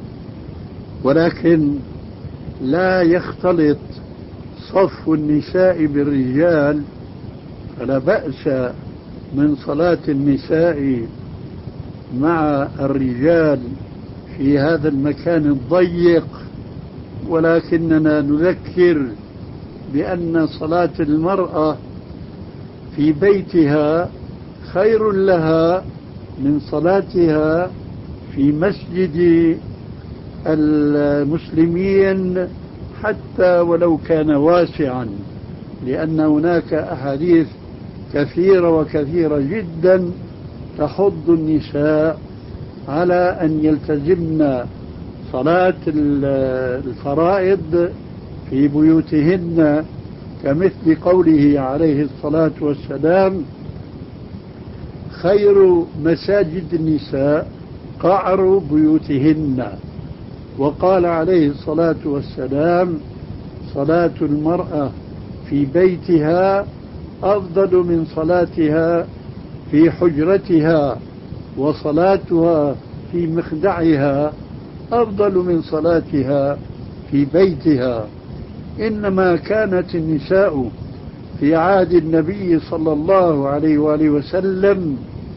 ولكن لا يختلط صف النساء بالرجال فلا بأس من صلاة النساء مع الرجال في هذا المكان الضيق، ولكننا نذكر بأن صلاة المرأة في بيتها خير لها من صلاتها في مسجد المسلمين حتى ولو كان واسعا، لأن هناك أحاديث كثيرة وكثيرة جدا تحض النساء على أن يلتزمن صلاة الفرائض في بيوتهن، كمثل قوله عليه الصلاة والسلام خير مساجد النساء قعر بيوتهن، وقال عليه الصلاة والسلام صلاة المرأة في بيتها أفضل من صلاتها في حجرتها، وصلاتها في مخدعها أفضل من صلاتها في بيتها. إنما كانت النساء في عهد النبي صلى الله عليه وآله وسلم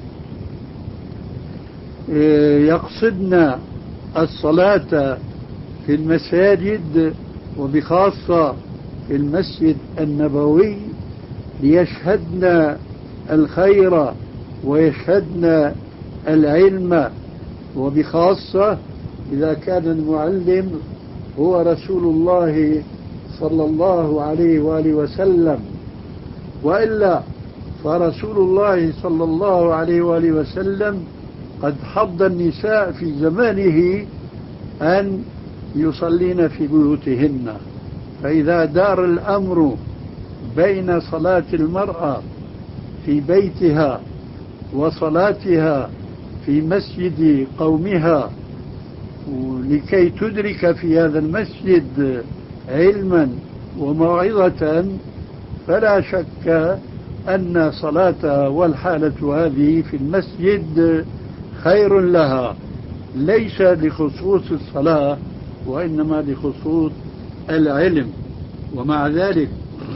يقصدن الصلاة في المساجد وبخاصة في المسجد النبوي ليشهدن الخير ويشهدن العلم، وبخاصة إذا كان المعلم هو رسول الله صلى الله عليه وآله وسلم، وإلا فرسول الله صلى الله عليه وآله وسلم قد حض النساء في زمانه أن يصلين في بيوتهن. فإذا دار الأمر بين صلاة المرأة في بيتها وصلاتها في مسجد قومها لكي تدرك في هذا المسجد علما وموعظة، فلا شك أن صلاتها والحالة هذه في المسجد خير لها، ليس لخصوص الصلاة وإنما لخصوص العلم. ومع ذلك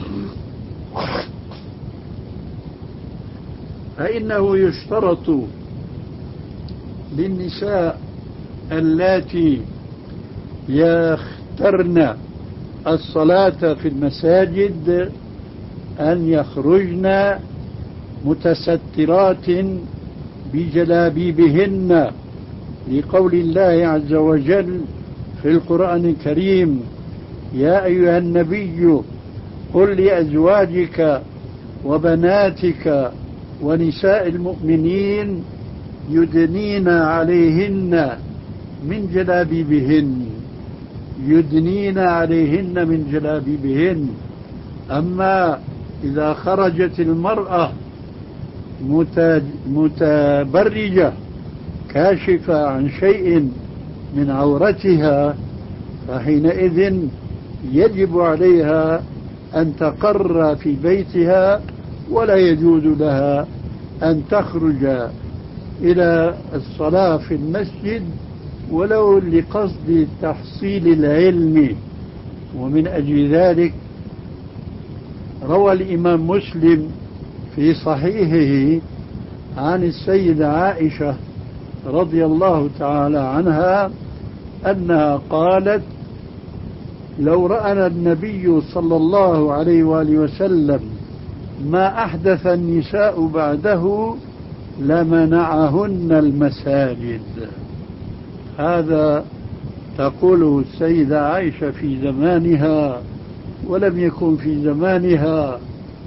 فإنه يشترط للنساء اللاتي يخترن الصلاة في المساجد أن يخرجن متسترات بجلابيبهن، لقول الله عز وجل في القرآن الكريم يا أيها النبي قل لأزواجك وبناتك ونساء المؤمنين يدنين عليهن من جلابيبهن، يدنين عليهن من جلابيبهن. أما إذا خرجت المرأة متبرجة كاشفة عن شيء من عورتها فحينئذ يجب عليها أن تقر في بيتها، ولا يجوز لها أن تخرج إلى الصلاة في المسجد ولو لقصد تحصيل العلم. ومن أجل ذلك روى الإمام مسلم في صحيحه عن السيدة عائشة رضي الله تعالى عنها أنها قالت لو رأى النبي صلى الله عليه وآله وسلم ما أحدث النساء بعده لمنعهن المساجد. هذا تقوله السيدة عائشة في زمانها، ولم يكن في زمانها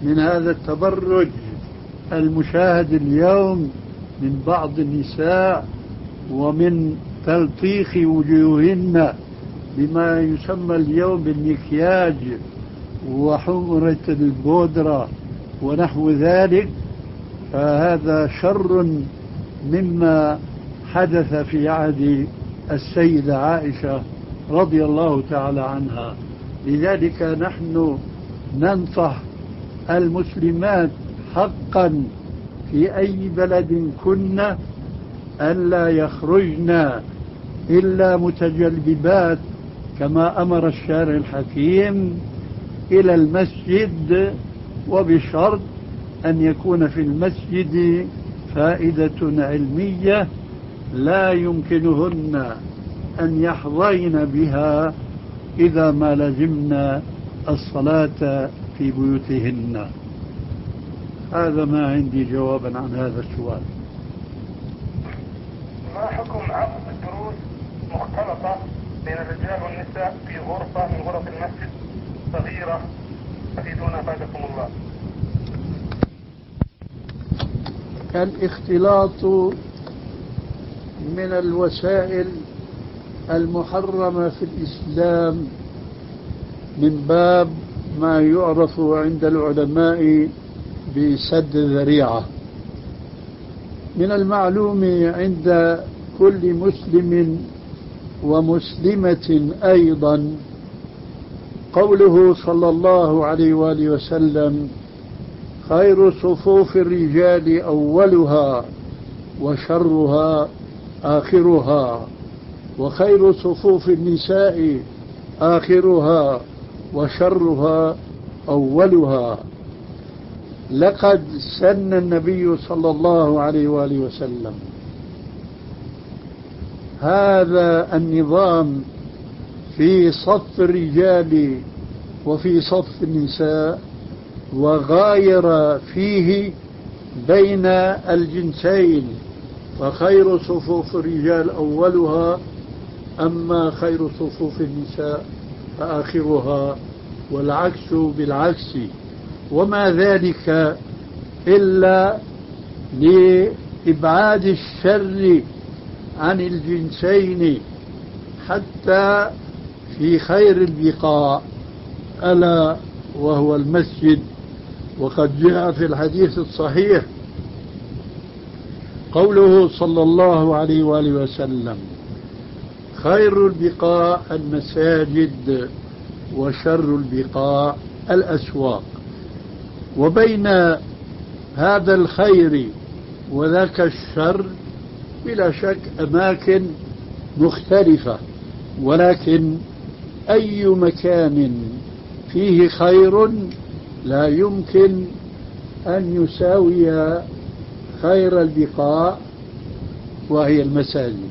من هذا التبرج المشاهد اليوم من بعض النساء ومن تلطيخ وجوههن بما يسمى اليوم بالمكياج وحمرة البودرة ونحو ذلك، فهذا شر مما حدث في عهد السيدة عائشة رضي الله تعالى عنها. لذلك نحن ننصح المسلمات حقا في أي بلد كنا ألا يخرجن إلا متجلبات كما أمر الشارع الحكيم إلى المسجد، وبشرط أن يكون في المسجد فائدة علمية لا يمكنهن أن يحظين بها إذا ما لزمنا الصلاة في بيوتهن. هذا ما عندي جوابا عن هذا السؤال. ما حكم عقد الدروس مختلطة بين الرجال والنساء في غرفة من غرف المسجد صغيرة؟ أفيدونا أفادكم الله. الاختلاط من الوسائل المحرمة في الإسلام من باب ما يعرف عند العلماء بسد الذريعة. من المعلوم عند كل مسلم ومسلمة أيضا قوله صلى الله عليه وآله وسلم: خير صفوف الرجال أولها وشرها آخرها، وخير صفوف النساء آخرها وشرها أولها. لقد سن النبي صلى الله عليه وآله وسلم هذا النظام في صف الرجال وفي صف النساء، وغاير فيه بين الجنسين، فخير صفوف الرجال أولها، أما خير صفوف النساء فآخرها، والعكس بالعكس. وما ذلك إلا لإبعاد الشر عن الجنسين حتى في خير البقاع ألا وهو المسجد. وقد جاء في الحديث الصحيح قوله صلى الله عليه وآله وسلم: خير البقاع المساجد وشر البقاع الأسواق. وبين هذا الخير وذاك الشر بلا شك أماكن مختلفة، ولكن أي مكان فيه خير لا يمكن أن يساوي خير البقاع وهي المساجد.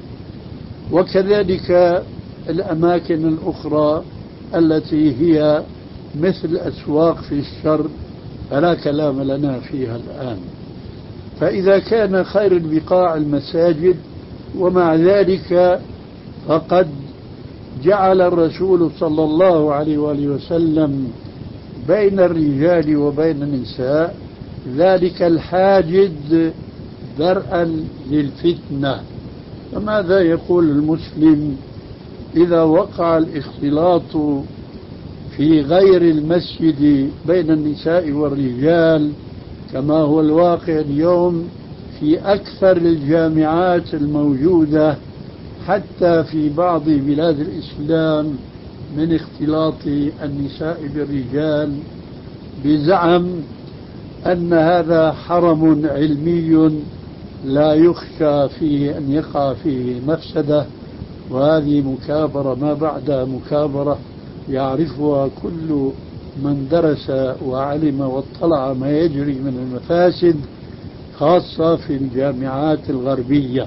وكذلك الأماكن الأخرى التي هي مثل أسواق في الشر فلا كلام لنا فيها الآن. فإذا كان خير البقاع المساجد، ومع ذلك فقد جعل الرسول صلى الله عليه وآله وسلم بين الرجال وبين النساء ذلك الحاجز درءا للفتنة. فماذا يقول المسلم إذا وقع الاختلاط في غير المسجد بين النساء والرجال كما هو الواقع اليوم في أكثر الجامعات الموجودة حتى في بعض بلاد الإسلام من اختلاط النساء بالرجال، بزعم أن هذا حرم علمي لا يخشى فيه أن يقع فيه مفسدة. وهذه مكابرة ما بعدها مكابرة يعرفها كل من درس وعلم واطلع ما يجري من المفاسد خاصة في الجامعات الغربية.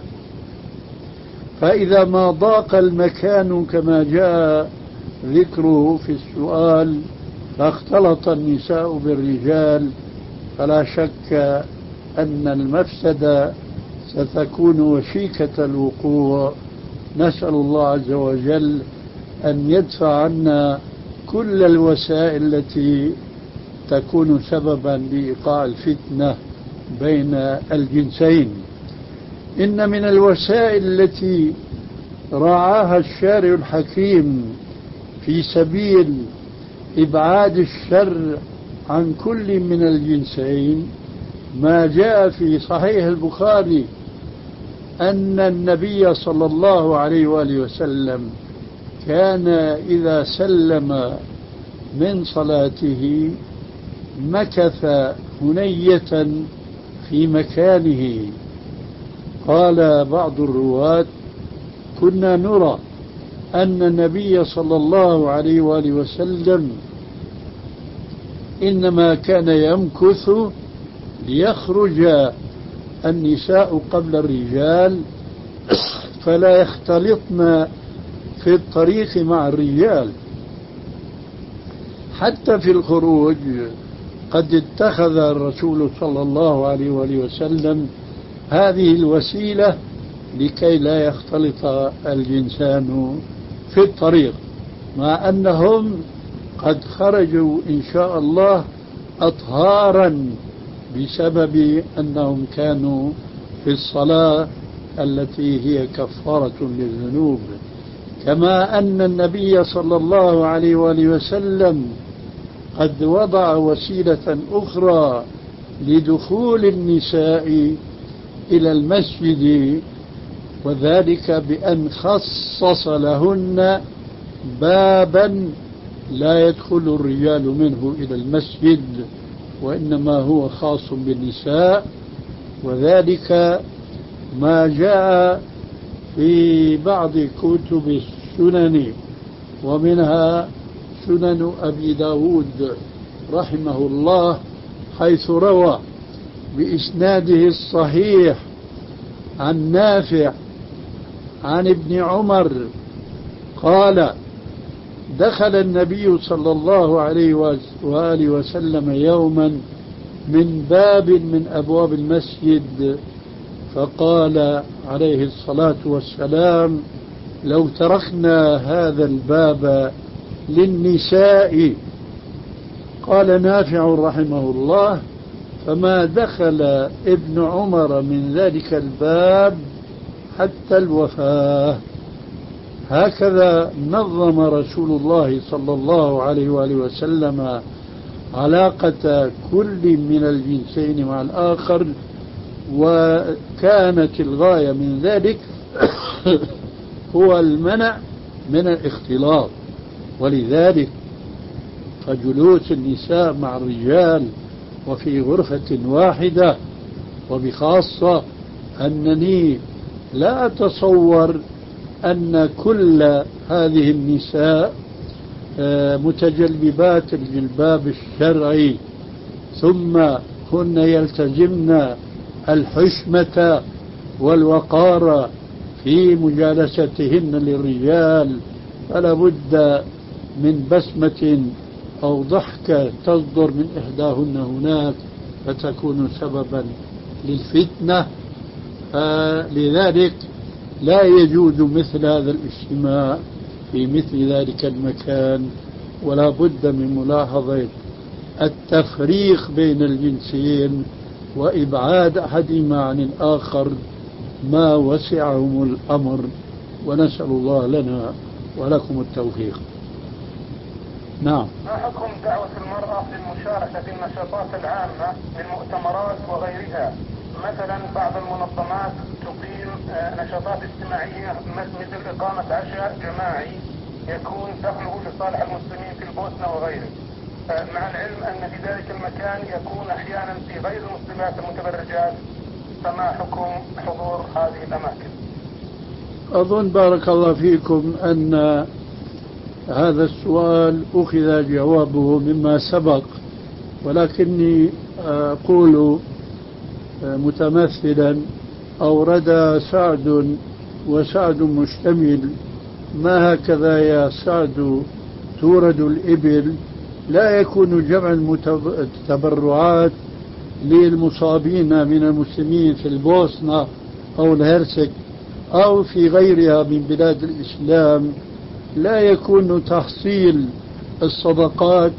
فإذا ما ضاق المكان كما جاء ذكره في السؤال فاختلط النساء بالرجال، فلا شك أن المفسدة ستكون وشيكة الوقوع. نسأل الله عز وجل أن يدفع عنا كل الوسائل التي تكون سببا لإيقاع الفتنة بين الجنسين. إن من الوسائل التي راعاها الشارع الحكيم في سبيل إبعاد الشر عن كل من الجنسين ما جاء في صحيح البخاري أن النبي صلى الله عليه وآله وسلم كان إذا سلم من صلاته مكث هنية في مكانه. قال بعض الرواة: كنا نرى أن النبي صلى الله عليه وآله وسلم إنما كان يمكث ليخرج النساء قبل الرجال فلا يختلطن في الطريق مع الرجال. حتى في الخروج قد اتخذ الرسول صلى الله عليه وآله وسلم هذه الوسيلة لكي لا يختلط الجنسان في الطريق، مع أنهم قد خرجوا إن شاء الله أطهارا بسبب أنهم كانوا في الصلاة التي هي كفارة للذنوب. كما أن النبي صلى الله عليه وآله وسلم قد وضع وسيلة أخرى لدخول النساء إلى المسجد، وذلك بأن خصص لهن بابا لا يدخل الرجال منه إلى المسجد، وإنما هو خاص بالنساء. وذلك ما جاء في بعض كتب السنن، ومنها سنن أبي داود رحمه الله، حيث روى بإسناده الصحيح عن نافع عن ابن عمر قال: دخل النبي صلى الله عليه وآله وسلم يوما من باب من أبواب المسجد فقال عليه الصلاة والسلام: لو تركنا هذا الباب للنساء. قال نافع رحمه الله: فما دخل ابن عمر من ذلك الباب حتى الوفاة. هكذا نظم رسول الله صلى الله عليه وآله وسلم علاقة كل من الجنسين مع الآخر، وكانت الغاية من ذلك هو المنع من الاختلاط. ولذلك فجلوس النساء مع الرجال وفي غرفة واحدة، وبخاصة أنني لا أتصور أن كل هذه النساء متجلبات الجلباب الشرعي، ثم هن يلتزمن الحشمة والوقار في مجالستهن للرجال، فلا بد من بسمة أو ضحكة تصدر من إحداهن هناك فتكون سببا للفتنة. فلذلك لا يجوز مثل هذا الاجتماع في مثل ذلك المكان، ولا بد من ملاحظة التفريق بين الجنسين وإبعاد أحدهما عن الآخر ما وسعهم الأمر، ونسأل الله لنا ولكم التوفيق. نعم. ما حكم دعوة المرأة للمشاركة في النشاطات العامة من مؤتمرات وغيرها؟ مثلا بعض المنظمات تقيم نشاطات اجتماعية مثل إقامة عشاء جماعي يكون دخله لصالح المسلمين في البوسنة وغيره، مع العلم أن في ذلك المكان يكون أحيانا في غير المسلمات المتبرجات، فما حكم حضور هذه الأماكن؟ أظن بارك الله فيكم أن هذا السؤال أخذ جوابه مما سبق، ولكني أقول متمثلا: أورد سعد وسعد مشتمل، ما هكذا يا سعد تورد الإبل. لا يكون جمع التبرعات للمصابين من المسلمين في البوسنة أو الهرسك أو في غيرها من بلاد الإسلام، لا يكون تحصيل الصدقات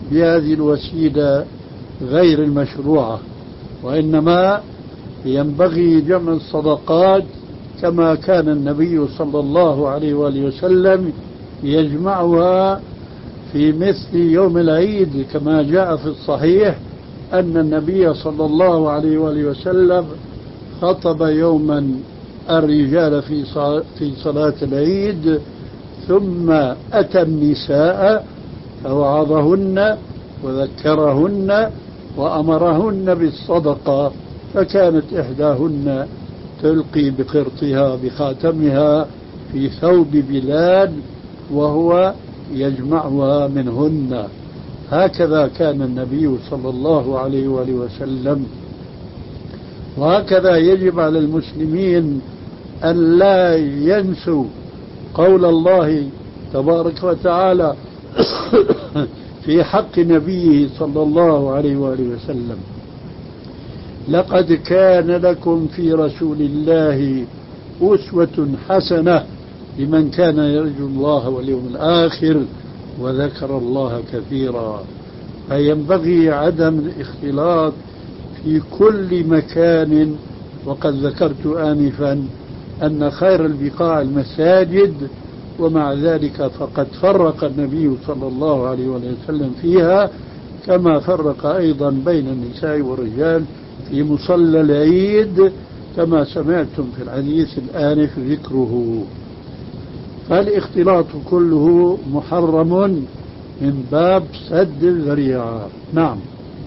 بهذه الوسيلة غير المشروعة، وإنما ينبغي جمع الصدقات كما كان النبي صلى الله عليه وآله وسلم يجمعها في مثل يوم العيد، كما جاء في الصحيح أن النبي صلى الله عليه وآله وسلم خطب يوما الرجال في صلاة العيد، ثم أتى النساء فوعظهن وذكرهن وأمرهن بالصدقة، فكانت إحداهن تلقي بقرطها بخاتمها في ثوب بلال وهو يجمعها منهن. هكذا كان النبي صلى الله عليه وآله وسلم، وهكذا يجب على المسلمين أن لا ينسوا قول الله تبارك وتعالى في حق نبيه صلى الله عليه وآله وسلم: لقد كان لكم في رسول الله أسوة حسنة لمن كان يرجو الله واليوم الآخر وذكر الله كثيرا. فينبغي عدم الاختلاط في كل مكان، وقد ذكرت آنفا أن خير البقاع المساجد، ومع ذلك فقد فرق النبي صلى الله عليه وسلم فيها، كما فرق أيضا بين النساء والرجال في مصلى العيد كما سمعتم في الحديث الآنف ذكره. فالاختلاط كله محرم من باب سد الذريعة. نعم.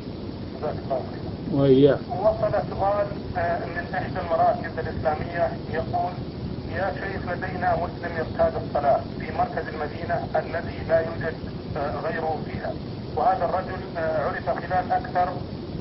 وإياه. وصل سؤال من إحدى المراكز الإسلامية يقول: يا شيخ، لدينا مسلم يرتاد الصلاة في مركز المدينة الذي لا يوجد غيره فيها، وهذا الرجل عرف خلال أكثر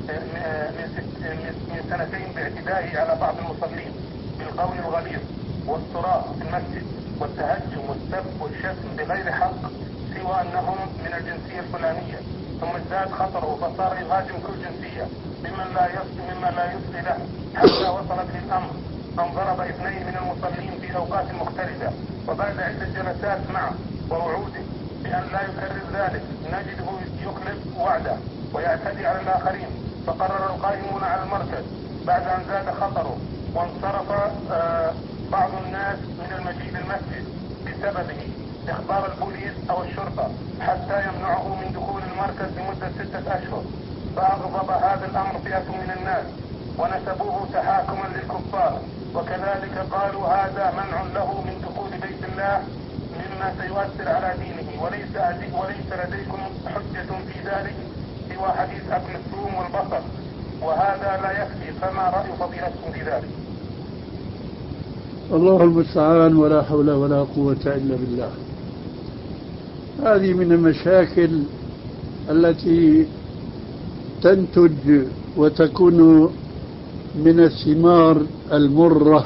من سنتين باعتدائه على بعض المصلين بالقول الغليظ والصراخ في المسجد والتهجم والسب والشتم بغير حق سوى أنهم من الجنسية الفلانية، ثم ازداد خطره فصار يهاجم كل جنسية ممن لا يصل مما لا يصل له، حتى وصلت للأمر أن ضرب اثنين من المصلين في أوقات مختلفة، وبعد عدة جلسات معه ووعوده بأن لا يكرر ذلك نجده يخلف وعده ويعتدي على الآخرين. فقرر القائمون على المركز بعد أن زاد خطره وانصرف آه بعض الناس من المجيء للمسجد بسببه إخبار البوليس أو الشرطة حتى يمنعه من دخول المركز لمدة ستة أشهر. فأغضب هذا الأمر فئة من الناس ونسبوه تحاكما للكفار، وكذلك قالوا هذا منع له من دخول بيت الله مما سيؤثر على دينه، وليس وليس لديكم حجة في ذلك سوى حديث أكل الثوم والبصل، وهذا لا يكفي، فما رأي فضيلتكم في ذلك؟ الله المستعان، ولا حول ولا قوة إلا بالله. هذه من المشاكل التي تنتج وتكون من الثمار المرة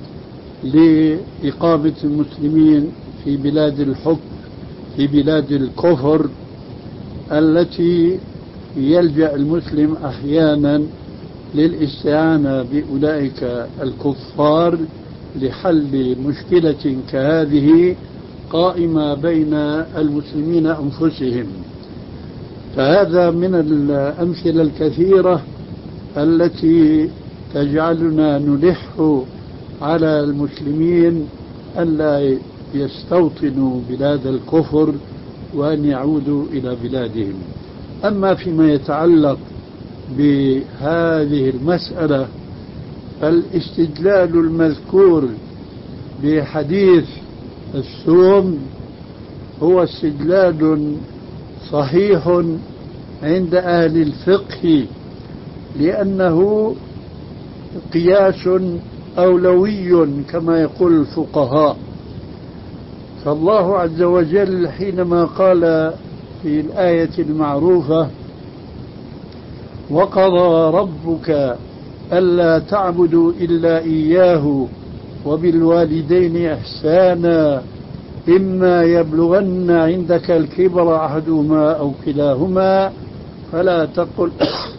لإقامة المسلمين في بلاد الحكم، في بلاد الكفر، التي يلجأ المسلم أحيانا للاستعانة بأولئك الكفار لحل مشكلة كهذه قائمة بين المسلمين أنفسهم. فهذا من الأمثلة الكثيرة التي تجعلنا نلح على المسلمين أن لا يستوطنوا بلاد الكفر وأن يعودوا إلى بلادهم. أما فيما يتعلق بهذه المسألة، فالاستدلال المذكور بحديث الثوم هو استدلال صحيح عند أهل الفقه، لأنه قياس أولوي كما يقول الفقهاء. فالله عز وجل حينما قال في الآية المعروفة: وقضى ربك ألا تعبدوا إلا إياه وبالوالدين إحسانا إما يبلغن عندك الكبر أحدهما أو كلاهما فلا تقل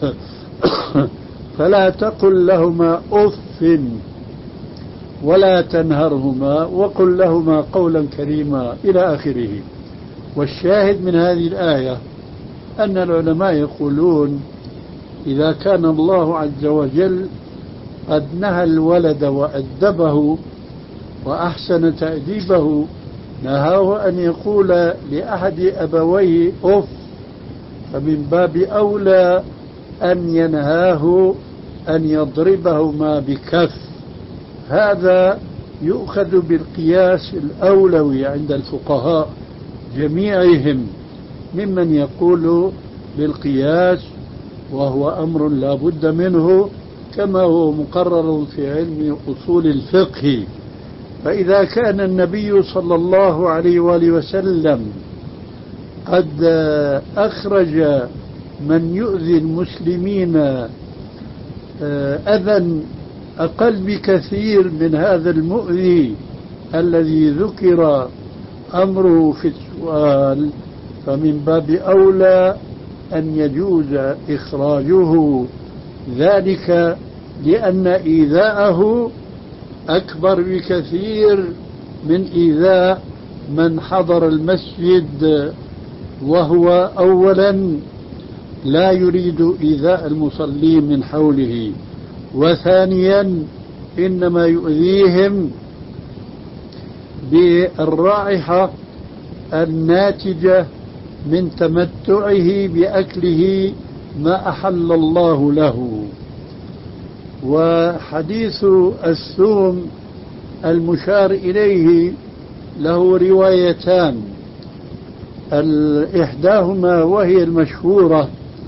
فلا تقل لهما أف ولا تنهرهما وقل لهما قولا كريما إلى آخره. والشاهد من هذه الآية أن العلماء يقولون إذا كان الله عز وجل قد نهى الولد وأدبه وأحسن تأديبه، نهاه أن يقول لأحد أبويه أف، فمن باب أولى أن ينهاه أن يضربهما بكف. هذا يؤخذ بالقياس الأولوي عند الفقهاء جميعهم، ممن يقول بالقياس، وهو أمر لا بد منه كما هو مقرر في علم أصول الفقه. فإذا كان النبي صلى الله عليه وآله وسلم قد أخرج من يؤذي المسلمين أذى أقل بكثير من هذا المؤذي الذي ذكر أمره في السؤال، فمن باب أولى أن يجوز إخراجه، ذلك لأن إيذاءه أكبر بكثير من إيذاء من حضر المسجد، وهو أولا لا يريد إيذاء المصلين من حوله، وثانيا إنما يؤذيهم بالرائحة الناتجة من تمتعه بأكله ما أحل الله له. وحديث الثوم المشار إليه له روايتان، إحداهما وهي المشهورة،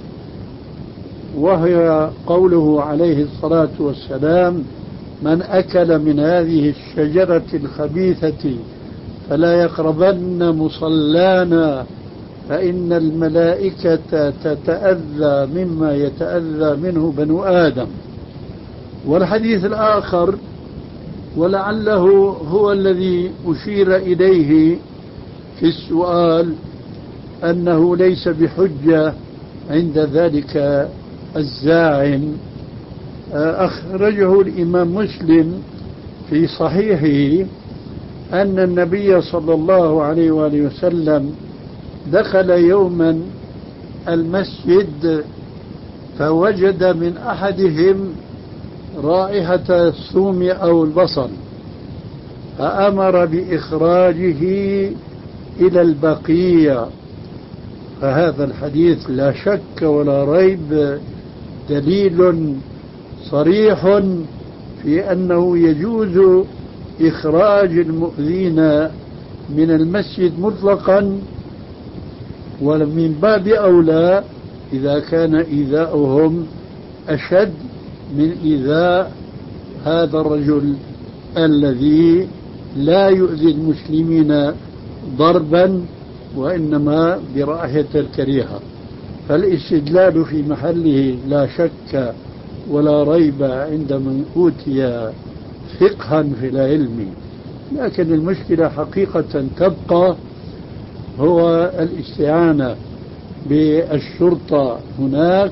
وهي قوله عليه الصلاة والسلام: من أكل من هذه الشجرة الخبيثة فلا يقربن مصلانا فإن الملائكة تتأذى مما يتأذى منه بنو آدم. والحديث الآخر ولعله هو الذي أشير إليه في السؤال أنه ليس بحجة عند ذلك الزاعم، أخرجه الإمام مسلم في صحيحه أن النبي صلى الله عليه وآله وسلم دخل يوما المسجد فوجد من أحدهم رائحة الثوم أو البصل، فأمر بإخراجه إلى البقية. فهذا الحديث لا شك ولا ريب دليل صريح في أنه يجوز إخراج المؤذين من المسجد مطلقا، ومن باب أولى إذا كان إيذاؤهم أشد من إيذاء هذا الرجل الذي لا يؤذي المسلمين ضربا وإنما برائحة الكريهة. فالاستدلال في محله لا شك ولا ريب عند من أوتي فقها في العلم، لكن المشكلة حقيقة تبقى هو الاستعانة بالشرطة هناك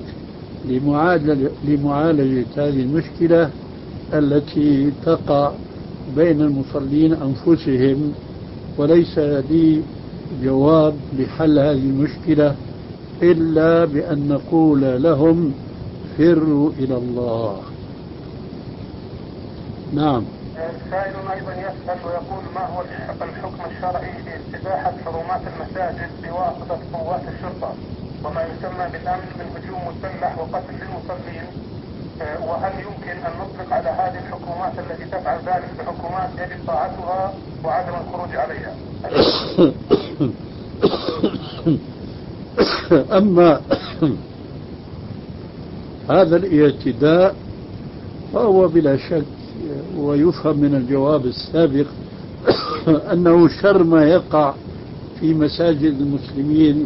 لمعالجة هذه المشكلة التي تقع بين المصلين أنفسهم، وليس لي جواب لحل هذه المشكلة إلا بأن نقول لهم فروا إلى الله. نعم. سائل أيضا يسأل ويقول: ما هو الحكم الشرعي لإباحة حرمات المساجد بواسطة قوات الشرطة وما يسمى بالأمن من هجوم مسلح وقتل للمصلين؟ وهل يمكن أن نطلق على هذه الحكومات التي تفعل ذلك بحكومات يجب طاعتها وعدم الخروج عليها؟ أما هذا الاعتداء فهو بلا شك، ويفهم من الجواب السابق أنه شر ما يقع في مساجد المسلمين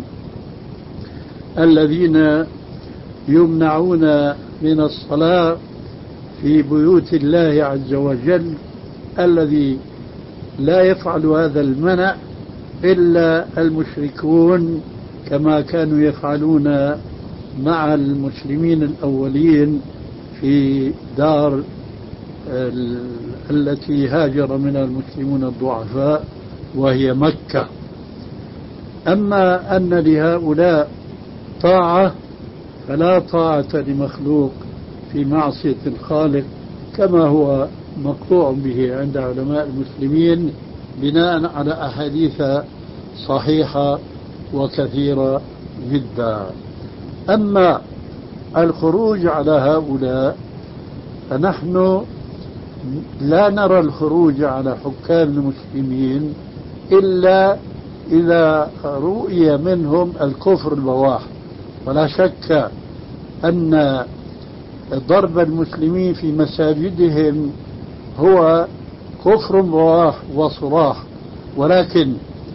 الذين يمنعون من الصلاة في بيوت الله عز وجل، الذي لا يفعل هذا المنع إلا المشركون كما كانوا يفعلون مع المسلمين الأولين في دار التي هاجر منها المسلمون الطاعة فلا طاعة لمخلوق في معصية الخالق، كما هو مقطوع به عند علماء المسلمين بناء على أحاديث صحيحة وكثيرة جدا. أما الخروج على هؤلاء فنحن لا نرى الخروج على حكام المسلمين إلا إذا رؤي منهم الكفر البواح. ولا شك أن ضرب المسلمين في مساجدهم هو كفر بواح وصراح، ولكن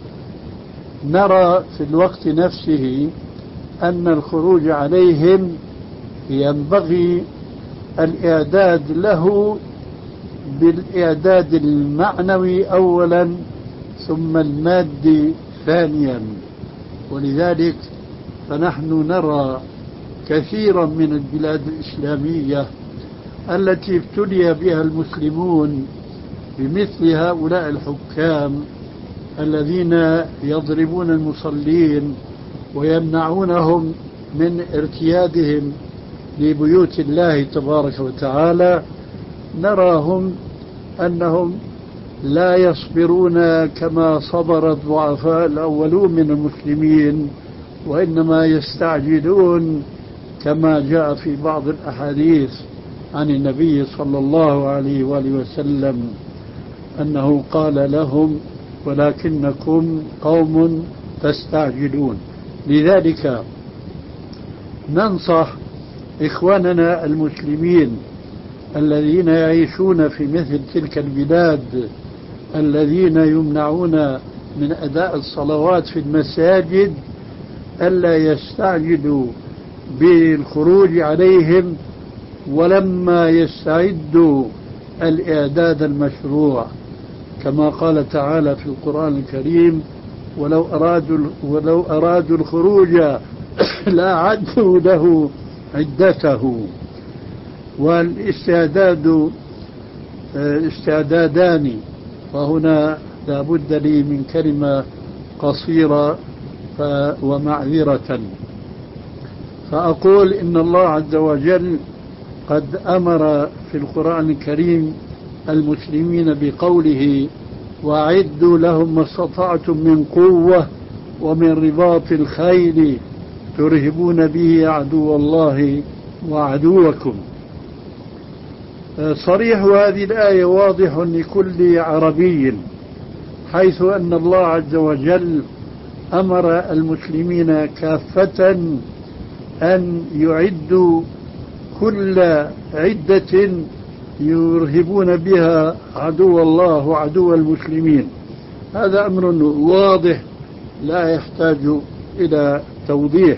نرى في الوقت نفسه أن الخروج عليهم ينبغي الإعداد له بالإعداد المعنوي أولا ثم المادي ثانيا. ولذلك فنحن نرى كثيرا من البلاد الإسلامية التي ابتلي بها المسلمون بمثل هؤلاء الحكام الذين يضربون المصلين ويمنعونهم من ارتيادهم لبيوت الله تبارك وتعالى، نراهم أنهم لا يصبرون كما صبر الضعفاء الأولون من المسلمين، وإنما يستعجلون كما جاء في بعض الأحاديث عن النبي صلى الله عليه وآله وسلم أنه قال لهم: ولكنكم قوم تستعجلون. لذلك ننصح إخواننا المسلمين الذين يعيشون في مثل تلك البلاد الذين يمنعون من أداء الصلوات في المساجد ألا يستعجلوا بالخروج عليهم ولما يستعدوا الإعداد المشروع، كما قال تعالى في القرآن الكريم: ولو أرادوا, ولو أرادوا الخروج لا عدوا له عدته. والاستعداد استعدادان، وهنا لا بد لي من كلمة قصيرة ومعذرة، فأقول إن الله عز وجل قد أمر في القرآن الكريم المسلمين بقوله: وأعدوا لهم ما استطعتم من قوة ومن رباط الخيل ترهبون به عدو الله وعدوكم. صريح هذه الآية واضح لكل عربي، حيث أن الله عز وجل أمر المسلمين كافة أن يعدوا كل عدة يرهبون بها عدو الله وعدو المسلمين. هذا أمر واضح لا يحتاج إلى توضيح،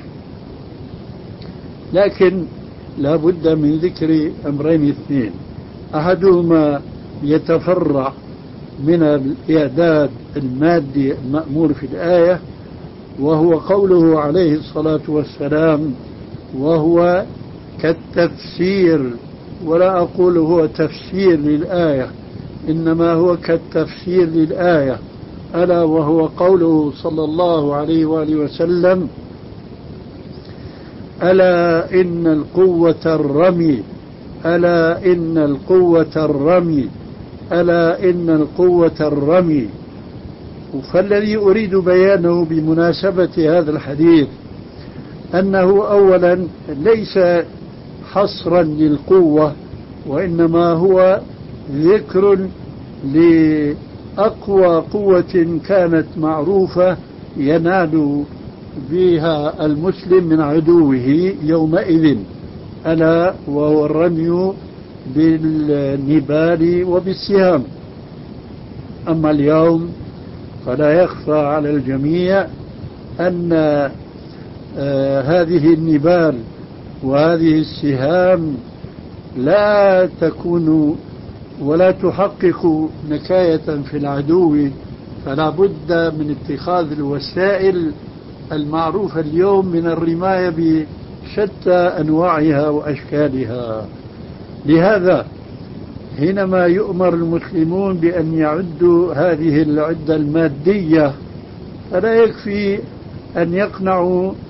لكن لا بد من ذكر أمرين اثنين: أحدهما يتفرع من الإعداد المادي المأمور في الآية، وهو قوله عليه الصلاة والسلام، وهو كالتفسير، ولا أقول هو تفسير للآية، إنما هو كالتفسير للآية، ألا وهو قوله صلى الله عليه وآله وسلم: ألا إن القوة الرمي، ألا إن القوة الرمي، ألا إن القوة الرمي. فالذي أريد بيانه بمناسبة هذا الحديث أنه أولا ليس حصرا للقوة، وإنما هو ذكر لأقوى قوة كانت معروفة ينال بها المسلم من عدوه يومئذ، ألا وهو الرمي بالنبال وبالسهام. أما اليوم فلا يخفى على الجميع أن آه هذه النبال وهذه السهام لا تكون ولا تحقق نكاية في العدو، فلا بد من اتخاذ الوسائل المعروفة اليوم من الرماية بشتى أنواعها وأشكالها. لهذا حينما يؤمر المسلمون بأن يعدوا هذه العدة المادية، فلا يكفي أن يقنعوا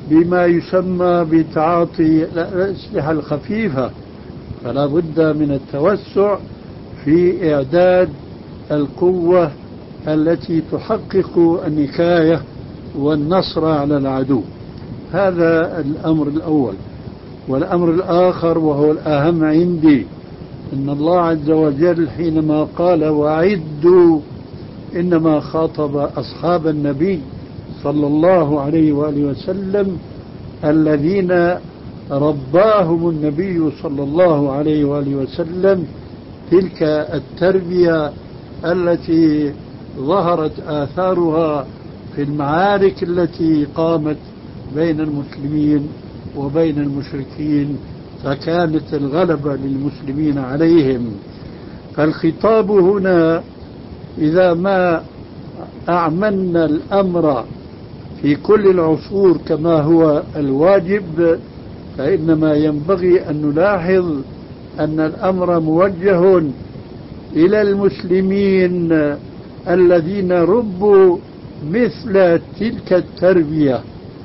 بما يسمى بتعاطي الأسلحة الخفيفة، فلا بد من التوسع في إعداد القوة التي تحقق النكاية والنصر على العدو. هذا الأمر الأول. والأمر الآخر وهو الأهم عندي أن الله عز وجل حينما قال وأعدوا إنما خاطب أصحاب النبي صلى الله عليه وآله وسلم الذين رباهم النبي صلى الله عليه وآله وسلم تلك التربية التي ظهرت آثارها في المعارك التي قامت بين المسلمين وبين المشركين، فكانت الغلبة للمسلمين عليهم. فالخطاب هنا إذا ما أعملنا الأمر في كل العصور كما هو الواجب، فإنما ينبغي أن نلاحظ أن الأمر موجه إلى المسلمين الذين ربوا مثل تلك التربية،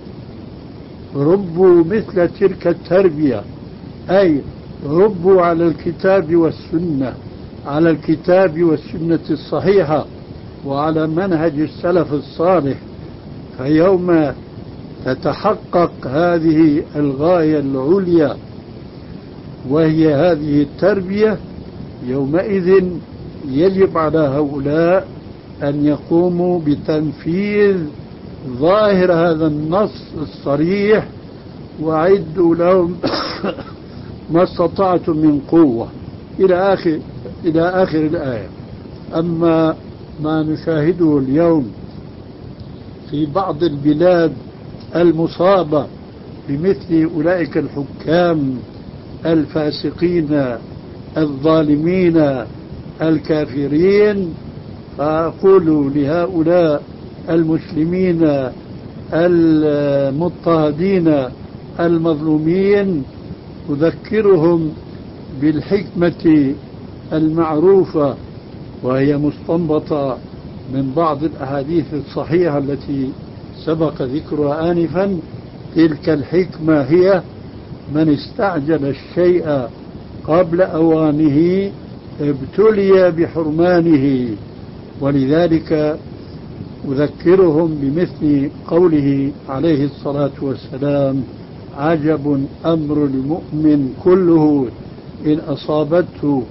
ربوا مثل تلك التربية، أي ربوا على الكتاب والسنة، على الكتاب والسنة الصحيحة وعلى منهج السلف الصالح. فيوم تتحقق هذه الغاية العليا وهي هذه التربية، يومئذ يجب على هؤلاء أن يقوموا بتنفيذ ظاهر هذا النص الصريح وأعدوا لهم ما استطعتم من قوة إلى آخر إلى آخر الآية. أما ما نشاهده اليوم في بعض البلاد المصابة بمثل أولئك الحكام الفاسقين الظالمين الكافرين، فأقول لهؤلاء المسلمين المضطهدين المظلومين، أذكرهم بالحكمة المعروفة وهي مستنبطة من بعض الأحاديث الصحيحة التي سبق ذكرها آنفا. تلك الحكمة هي من استعجل الشيء قبل أوانه ابتلي بحرمانه. ولذلك أذكرهم بمثل قوله عليه الصلاة والسلام: عجب أمر المؤمن كله إن أصابته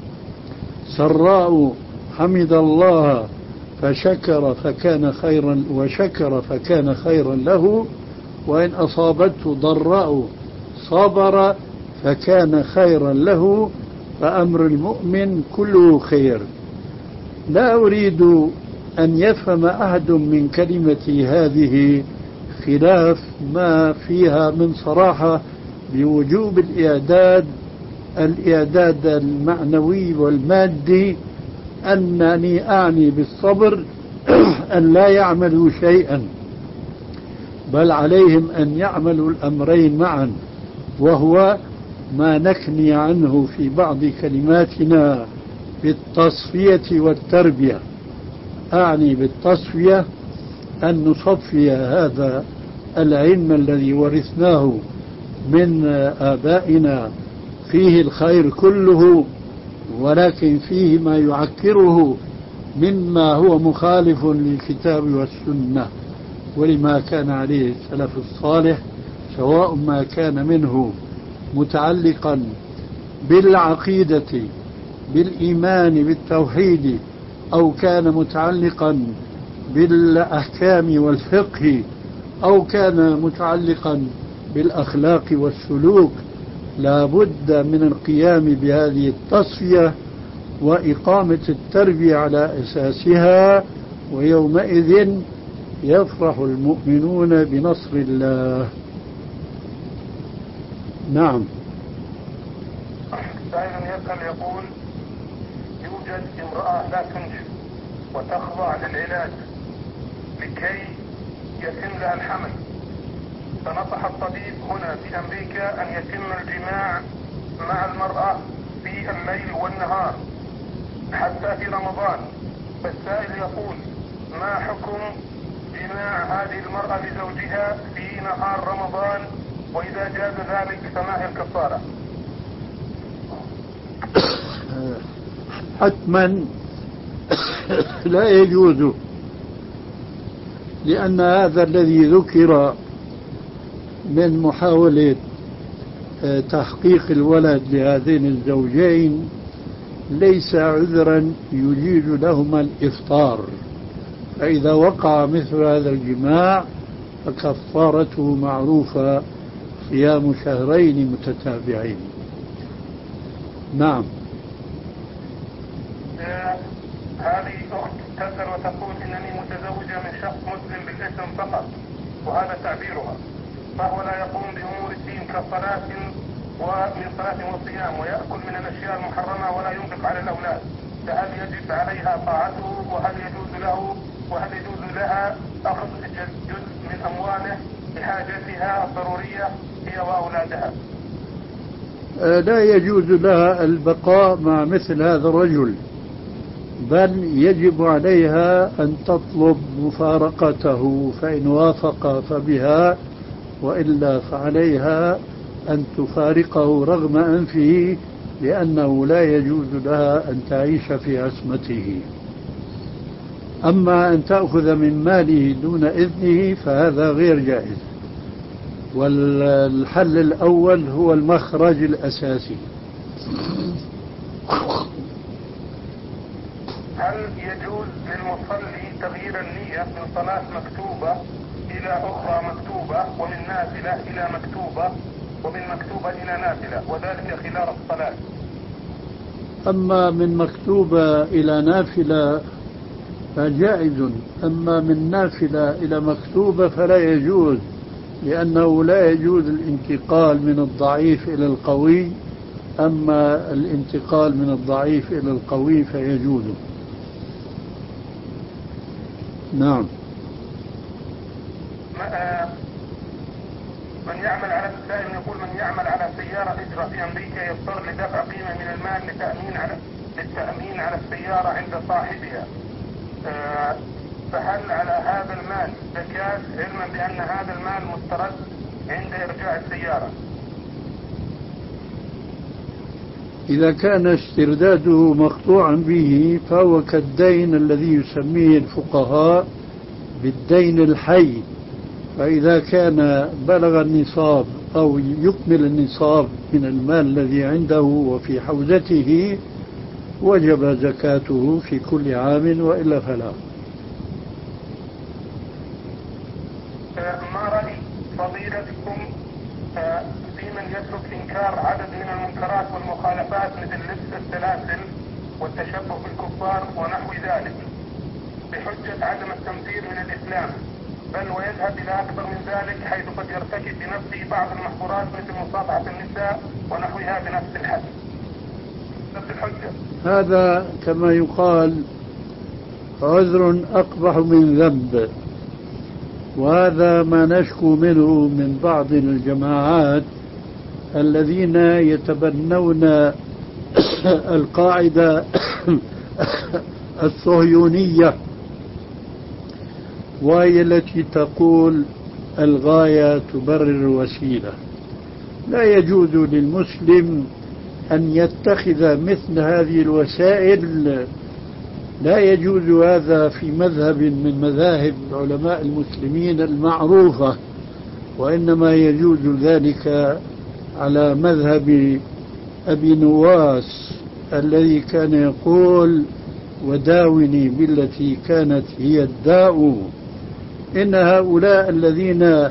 سراء حمد الله فشكر فكان خيرا وشكر فكان خيرا له، وإن أصابته ضراء صبر فكان خيرا له، فأمر المؤمن كله خير. لا أريد أن يفهم أحد من كلمتي هذه خلاف ما فيها من صراحة بوجوب الإعداد الإعداد المعنوي والمادي، أنني أعني بالصبر أن لا يعملوا شيئا، بل عليهم أن يعملوا الأمرين معا، وهو ما نكني عنه في بعض كلماتنا بالتصفية والتربية. أعني بالتصفية أن نصفي هذا العلم الذي ورثناه من آبائنا، فيه الخير كله ولكن فيه ما يعكره مما هو مخالف للكتاب والسنة ولما كان عليه السلف الصالح، سواء ما كان منه متعلقا بالعقيدة بالإيمان بالتوحيد، أو كان متعلقا بالأحكام والفقه، أو كان متعلقا بالأخلاق والسلوك. لا بد من القيام بهذه التصفية وإقامة التربية على أساسها، ويومئذ يفرح المؤمنون بنصر الله. نعم. سائل يسأل يقول: يوجد امرأة لا تنجب وتخضع للعلاج لكي يتم لها الحمل، فنصح الطبيب هنا في أمريكا أن يتم الجماع مع المرأة في الليل والنهار حتى في رمضان. فالسائل يقول: ما حكم جماع هذه المرأة لزوجها في في نهار رمضان؟ وإذا جاز ذلك فما هي الكفارة؟ حتما لا يجوز، لأن هذا الذي ذكر من محاولة تحقيق الولد لهذين الزوجين ليس عذرا يجيز لهما الإفطار، فإذا وقع مثل هذا الجماع فكفارته معروفة، صيام شهرين متتابعين. نعم. آه هذه أخت تسأل وتقول إنني متزوجة من شخص مسلم بالاسم فقط، وهذا تعبيرها، فهو لا يقوم بأمور الدين كصلاة ومن صلاة وصيام، ويأكل من الأشياء المحرمة ولا ينفق على الأولاد، فهل يجب عليها طاعته؟ وهل يجوز له وهل يجوز لها أخذ جزء من أمواله لحاجتها الضرورية هي وأولادها؟ لا يجوز لها البقاء مع مثل هذا الرجل، بل يجب عليها أن تطلب مفارقته، فإن وافق فبها، وإلا فعليها أن تفارقه رغم أنفه، لأنه لا يجوز لها أن تعيش في عصمته. أما أن تأخذ من ماله دون إذنه فهذا غير جائز، والحل الأول هو المخرج الأساسي. هل يجوز للمصلي تغيير النية من صلاة مكتوبة إلى أخرى مكتوبة، ومن نافلة إلى مكتوبة، ومن مكتوبة إلى نافلة، وذلك خلال الصلاة؟ أما من مكتوبة إلى نافلة فجائز، أما من نافلة إلى مكتوبة فلا يجوز، لأنه لا يجوز الانتقال من الضعيف إلى القوي، أما الانتقال من الضعيف إلى القوي فيجوز. نعم. من يعمل على السائل يقول من يعمل على سيارة إجرة في أمريكا يضطر لدفع قيمة من المال لتأمين على للتأمين على السيارة عند صاحبها، فهل على هذا المال زكاة، علما بأن هذا المال مسترد عند إرجاع السيارة؟ إذا كان استرداده مقطوعا به فهو كالدين الذي يسميه الفقهاء بالدين الحي، فإذا كان بلغ النصاب أو يكمل النصاب من المال الذي عنده وفي حوزته وجب زكاته في كل عام، وإلا فلا. ما رأي فضيلتكم في من يترك إنكار عدد من المنكرات والمخالفات مثل لبس السلاسل والتشبه بالكفار ونحو ذلك بحجة عدم التنفير من الإسلام، بل ويذهب إلى أكثر من ذلك، حيث قد يرتكب بنفسه بعض المحظورات مثل مصافحة النساء ونحوها بنفس الحد نفس الحجة؟ هذا كما يقال عذر أقبح من ذنب، وهذا ما نشكو منه من بعض الجماعات الذين يتبنون القاعدة الصهيونية، وهي التي تقول الغاية تبرر الوسيلة. لا يجوز للمسلم أن يتخذ مثل هذه الوسائل، لا يجوز هذا في مذهب من مذاهب علماء المسلمين المعروفة، وإنما يجوز ذلك على مذهب أبي نواس الذي كان يقول وداوني بالتي كانت هي الداء. إن هؤلاء الذين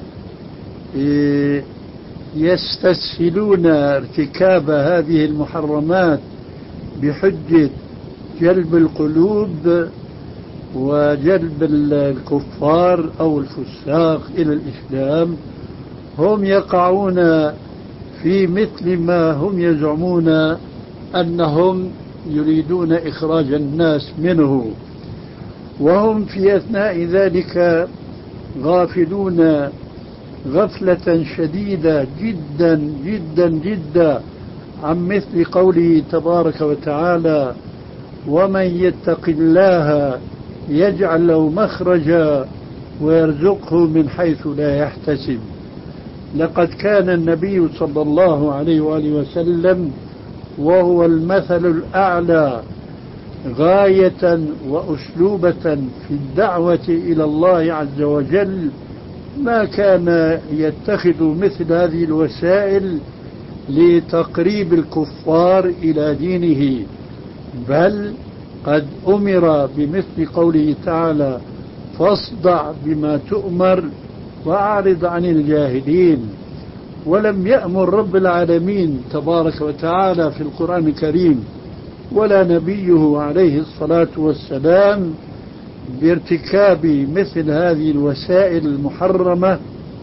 يستسهلون ارتكاب هذه المحرمات بحجة جلب القلوب وجلب الكفار أو الفساق إلى الإسلام، هم يقعون في مثل ما هم يزعمون أنهم يريدون إخراج الناس منه، وهم في أثناء ذلك غافلون غفلة شديدة جدا جدا جدا عن مثل قوله تبارك وتعالى ومن يتق الله يجعل له مخرجا ويرزقه من حيث لا يحتسب. لقد كان النبي صلى الله عليه وآله وسلم وهو المثل الأعلى غاية وأسلوبة في الدعوة إلى الله عز وجل، ما كان يتخذ مثل هذه الوسائل لتقريب الكفار إلى دينه، بل قد أمر بمثل قوله تعالى: فاصدع بما تؤمر وأعرض عن الجاهلين. ولم يأمر رب العالمين تبارك وتعالى في القرآن الكريم ولا نبيه عليه الصلاة والسلام بارتكاب مثل هذه الوسائل المحرمة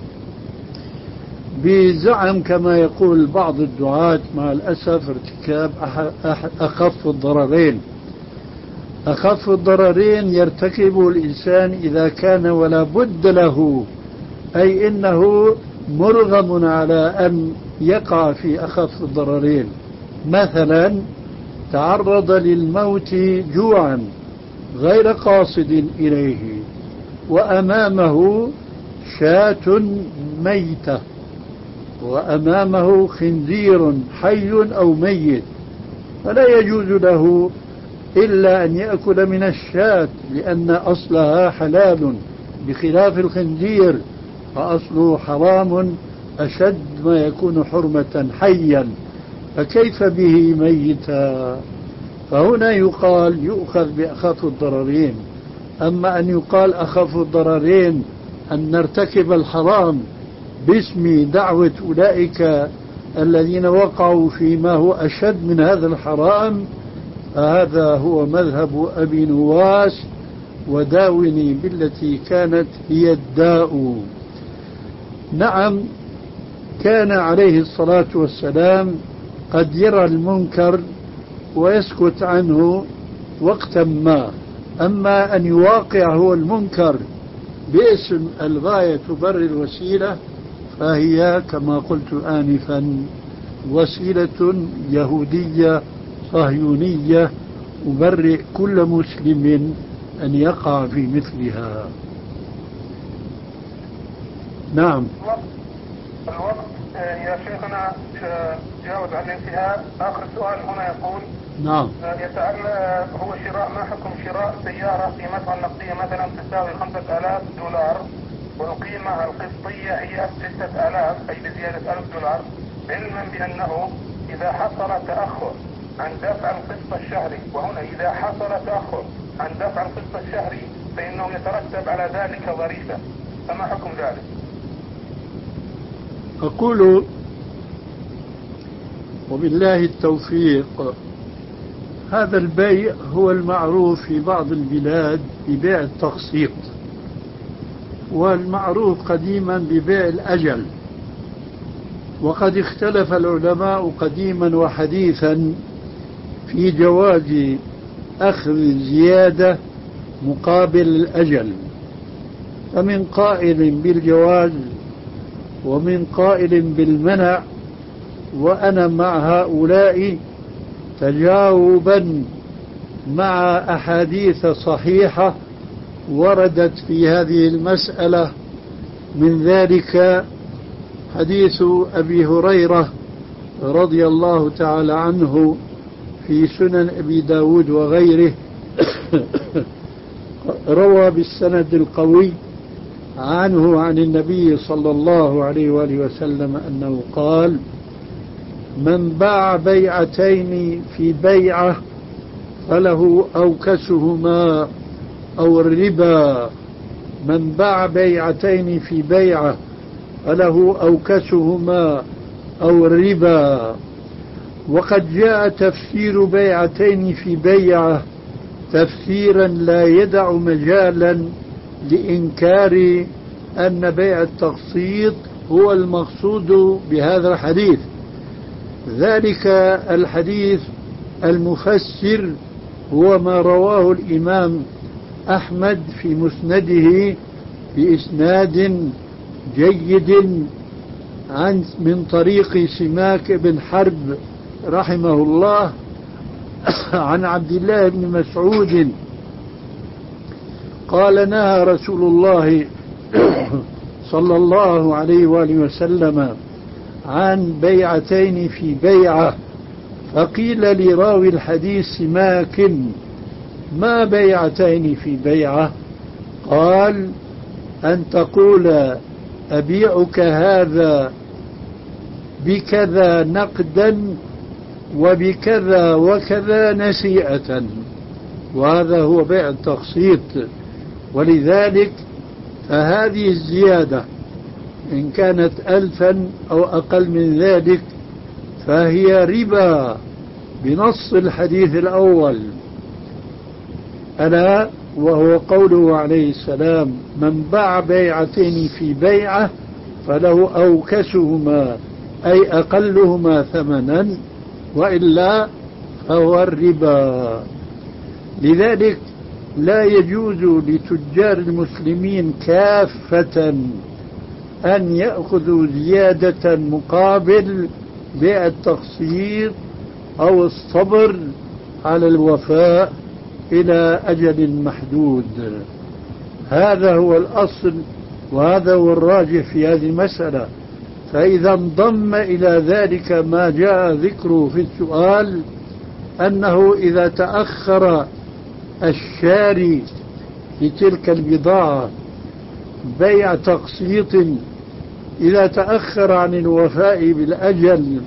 بزعم كما يقول بعض الدعاة مع الأسف ارتكاب أخف الضررين. أخف الضررين يرتكبه الإنسان إذا كان ولا بد له، أي إنه مرغم على أن يقع في أخف الضررين. مثلا تعرض للموت جوعا غير قاصد إليه، وأمامه شاة ميتة، وأمامه خنزير حي أو ميت، فلا يجوز له إلا أن يأكل من الشاة لأن أصلها حلال، بخلاف الخنزير فأصله حرام أشد ما يكون حرمة حيا، فكيف به ميتا؟ فهنا يقال يؤخذ بأخف الضررين. أما أن يقال أخف الضررين أن نرتكب الحرام باسم دعوة أولئك الذين وقعوا فيما هو أشد من هذا الحرام، فهذا هو مذهب أبي نواس: وداوني بالتي كانت هي الداء. نعم، كان عليه الصلاة والسلام قد يرى المنكر ويسكت عنه وقتا ما، أما أن يواقع هو المنكر باسم الغاية تبرر الوسيلة فهي كما قلت آنفا وسيلة يهودية صهيونية أبرئ كل مسلم أن يقع في مثلها. نعم. الوقت يا شيخنا جاوز عن الانتهاء. آخر سؤال هنا يقول: نعم. يتعلق هو شراء ما حكم شراء سيارة قيمتها النقدية مثلا تساوي خمسة آلاف دولار والقيمة القسطية هي ستة آلاف، أي بزيادة ألف دولار، علما بأنه إذا حصل تأخر عن دفع القسط الشهري، وهنا إذا حصل تأخر عن دفع القسط الشهري فإنه يترتب على ذلك ضريبة، فما حكم ذلك؟ أقول وبالله التوفيق، هذا البيع هو المعروف في بعض البلاد ببيع التقسيط، والمعروف قديما ببيع الأجل، وقد اختلف العلماء قديما وحديثا في جواز أخذ زيادة مقابل الأجل، فمن قائل بالجواز ومن قائل بالمنع، وأنا مع هؤلاء تجاوبا مع أحاديث صحيحة وردت في هذه المسألة، من ذلك حديث أبي هريرة رضي الله تعالى عنه في سنن أبي داود وغيره روى بالسند القوي عنه عن النبي صلى الله عليه وآله وسلم أنه قال: من باع بيعتين في بيعة فله أوكسهما أو الربا. من باع بيعتين في بيعة فله أوكسهما أو الربا. وقد جاء تفسير بيعتين في بيعة تفسيرا لا يدع مجالا لإنكار أن بيع التقسيط هو المقصود بهذا الحديث. ذلك الحديث المفسر هو ما رواه الإمام أحمد في مسنده بإسناد جيد عن من طريق سماك بن حرب رحمه الله عن عبد الله بن مسعود قال: نهى رسول الله صلى الله عليه وآله وسلم عن بيعتين في بيعة، فقيل لراوي الحديث سماك: ما بيعتين في بيعة؟ قال: أن تقول أبيعك هذا بكذا نقدا وبكذا وكذا نسيئة، وهذا هو بيع التقسيط. ولذلك فهذه الزيادة إن كانت ألفا أو أقل من ذلك فهي ربا بنص الحديث الأول، ألا وهو قوله عليه السلام: من باع بيعتين في بيعة فله أوكسهما، أي أقلهما ثمنا، وإلا فهو الربا. لذلك لا يجوز لتجار المسلمين كافة أن يأخذوا زيادة مقابل بيع التقسيط أو الصبر على الوفاء إلى أجل محدود. هذا هو الأصل وهذا هو الراجح في هذه المسألة. فإذا انضم إلى ذلك ما جاء ذكره في السؤال، أنه إذا تأخر الشاري لتلك البضاعة بيع تقسيط، إذا تأخر عن الوفاء بالأجل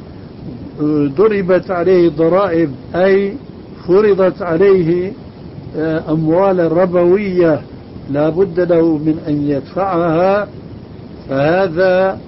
ضربت عليه ضرائب، أي فرضت عليه أموال ربوية لا بد له من أن يدفعها، فهذا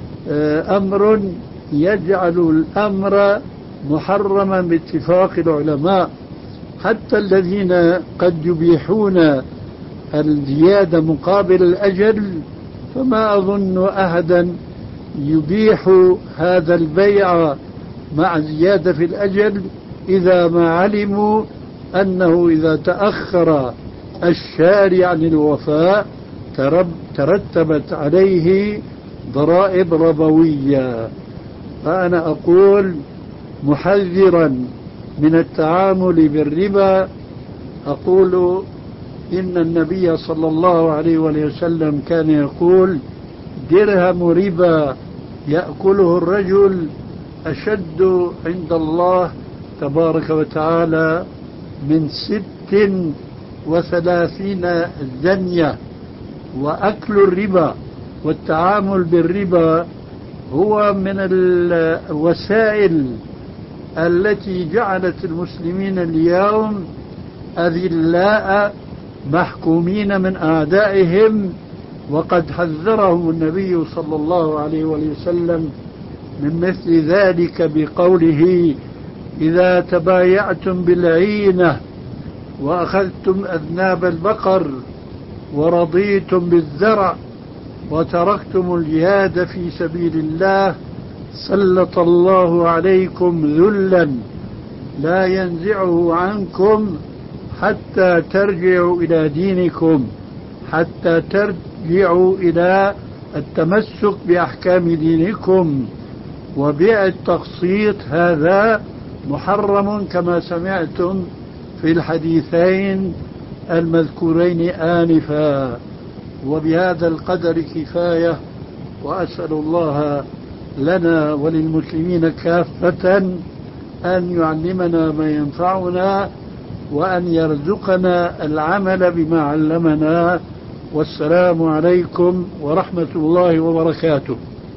أمر يجعل الأمر محرما باتفاق العلماء. حتى الذين قد يبيحون الزيادة مقابل الأجل، فما أظن أحدا يبيح هذا البيع مع زيادة في الأجل إذا ما علموا أنه إذا تأخر الشاري عن الوفاء ترتبت عليه ضرائب ربوية. فأنا أقول محذرا من التعامل بالربا، أقول إن النبي صلى الله عليه وسلم كان يقول: درهم ربا يأكله الرجل أشد عند الله تبارك وتعالى من ست وثلاثين زنية. وأكل الربا والتعامل بالربا هو من الوسائل التي جعلت المسلمين اليوم أذلاء محكومين من أعدائهم، وقد حذرهم النبي صلى الله عليه وسلم من مثل ذلك بقوله: إذا تبايعتم بالعينة وأخذتم أذناب البقر ورضيتم بالزرع وتركتم الجهاد في سبيل الله سلط الله عليكم ذلا لا ينزعه عنكم حتى ترجعوا إلى دينكم، حتى ترجعوا إلى التمسك بأحكام دينكم. وبيع التقسيط هذا محرم كما سمعتم في الحديثين المذكورين آنفا. وبهذا القدر كفاية، وأسأل الله لنا وللمسلمين كافة أن يعلمنا ما ينفعنا وأن يرزقنا العمل بما علمنا. والسلام عليكم ورحمة الله وبركاته.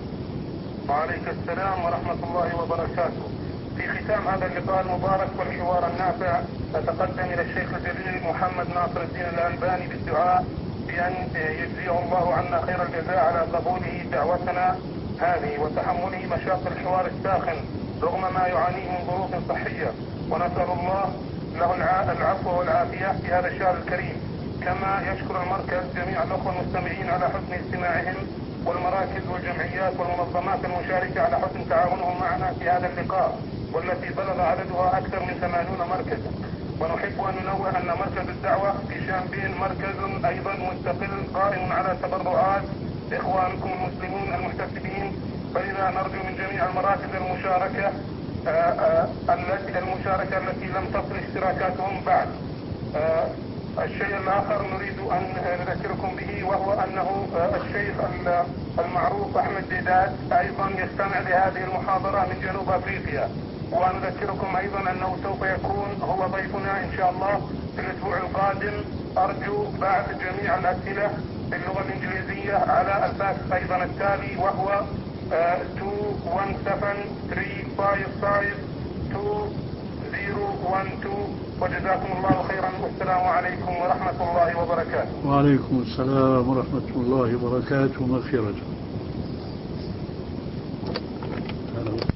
وعليك السلام ورحمة الله وبركاته. في ختام هذا اللقاء المبارك والحوار النافع أتقدم إلى الشيخ الجليل محمد ناصر الدين الألباني بالدعاء بأن يجزيه الله عنا خير الجزاء على قبوله دعوتنا هذه وتحمله مشاق الحوار الساخن رغم ما يعانيه من ظروف صحية، ونسأل الله له العفو والعافية في هذا الشهر الكريم. كما يشكر المركز جميع الأخوة المستمعين على حسن استماعهم، والمراكز والجمعيات والمنظمات المشاركة على حسن تعاونهم معنا في هذا اللقاء، والتي بلغ عددها أكثر من ثمانين مركزا. ونحب أن ننوه أن مركز الدعوة في شامبين مركز أيضا مستقل قائم على تبرعات إخوانكم المسلمين المحتسبين، فإذا نرجو من جميع المراكز المشاركة التي المشاركة التي لم تصل اشتراكاتهم بعد الشيء الآخر نريد أن نذكركم به وهو أنه الشيخ المعروف أحمد ديدات أيضا يستمع لهذه المحاضرة من جنوب أفريقيا، ونذكركم أيضا أنه سوف يكون هو ضيفنا إن شاء الله في الأسبوع القادم. أرجو بعد جميع الأسئلة باللغة الإنجليزية على الفاكس أيضا التالي وهو اثنين واحد سبعة ثلاثة خمسة خمسة اثنين صفر واحد اثنين. وجزاكم الله خيرا، والسلام عليكم ورحمة الله وبركاته. وعليكم السلام ورحمة الله وبركاته ومغفرته.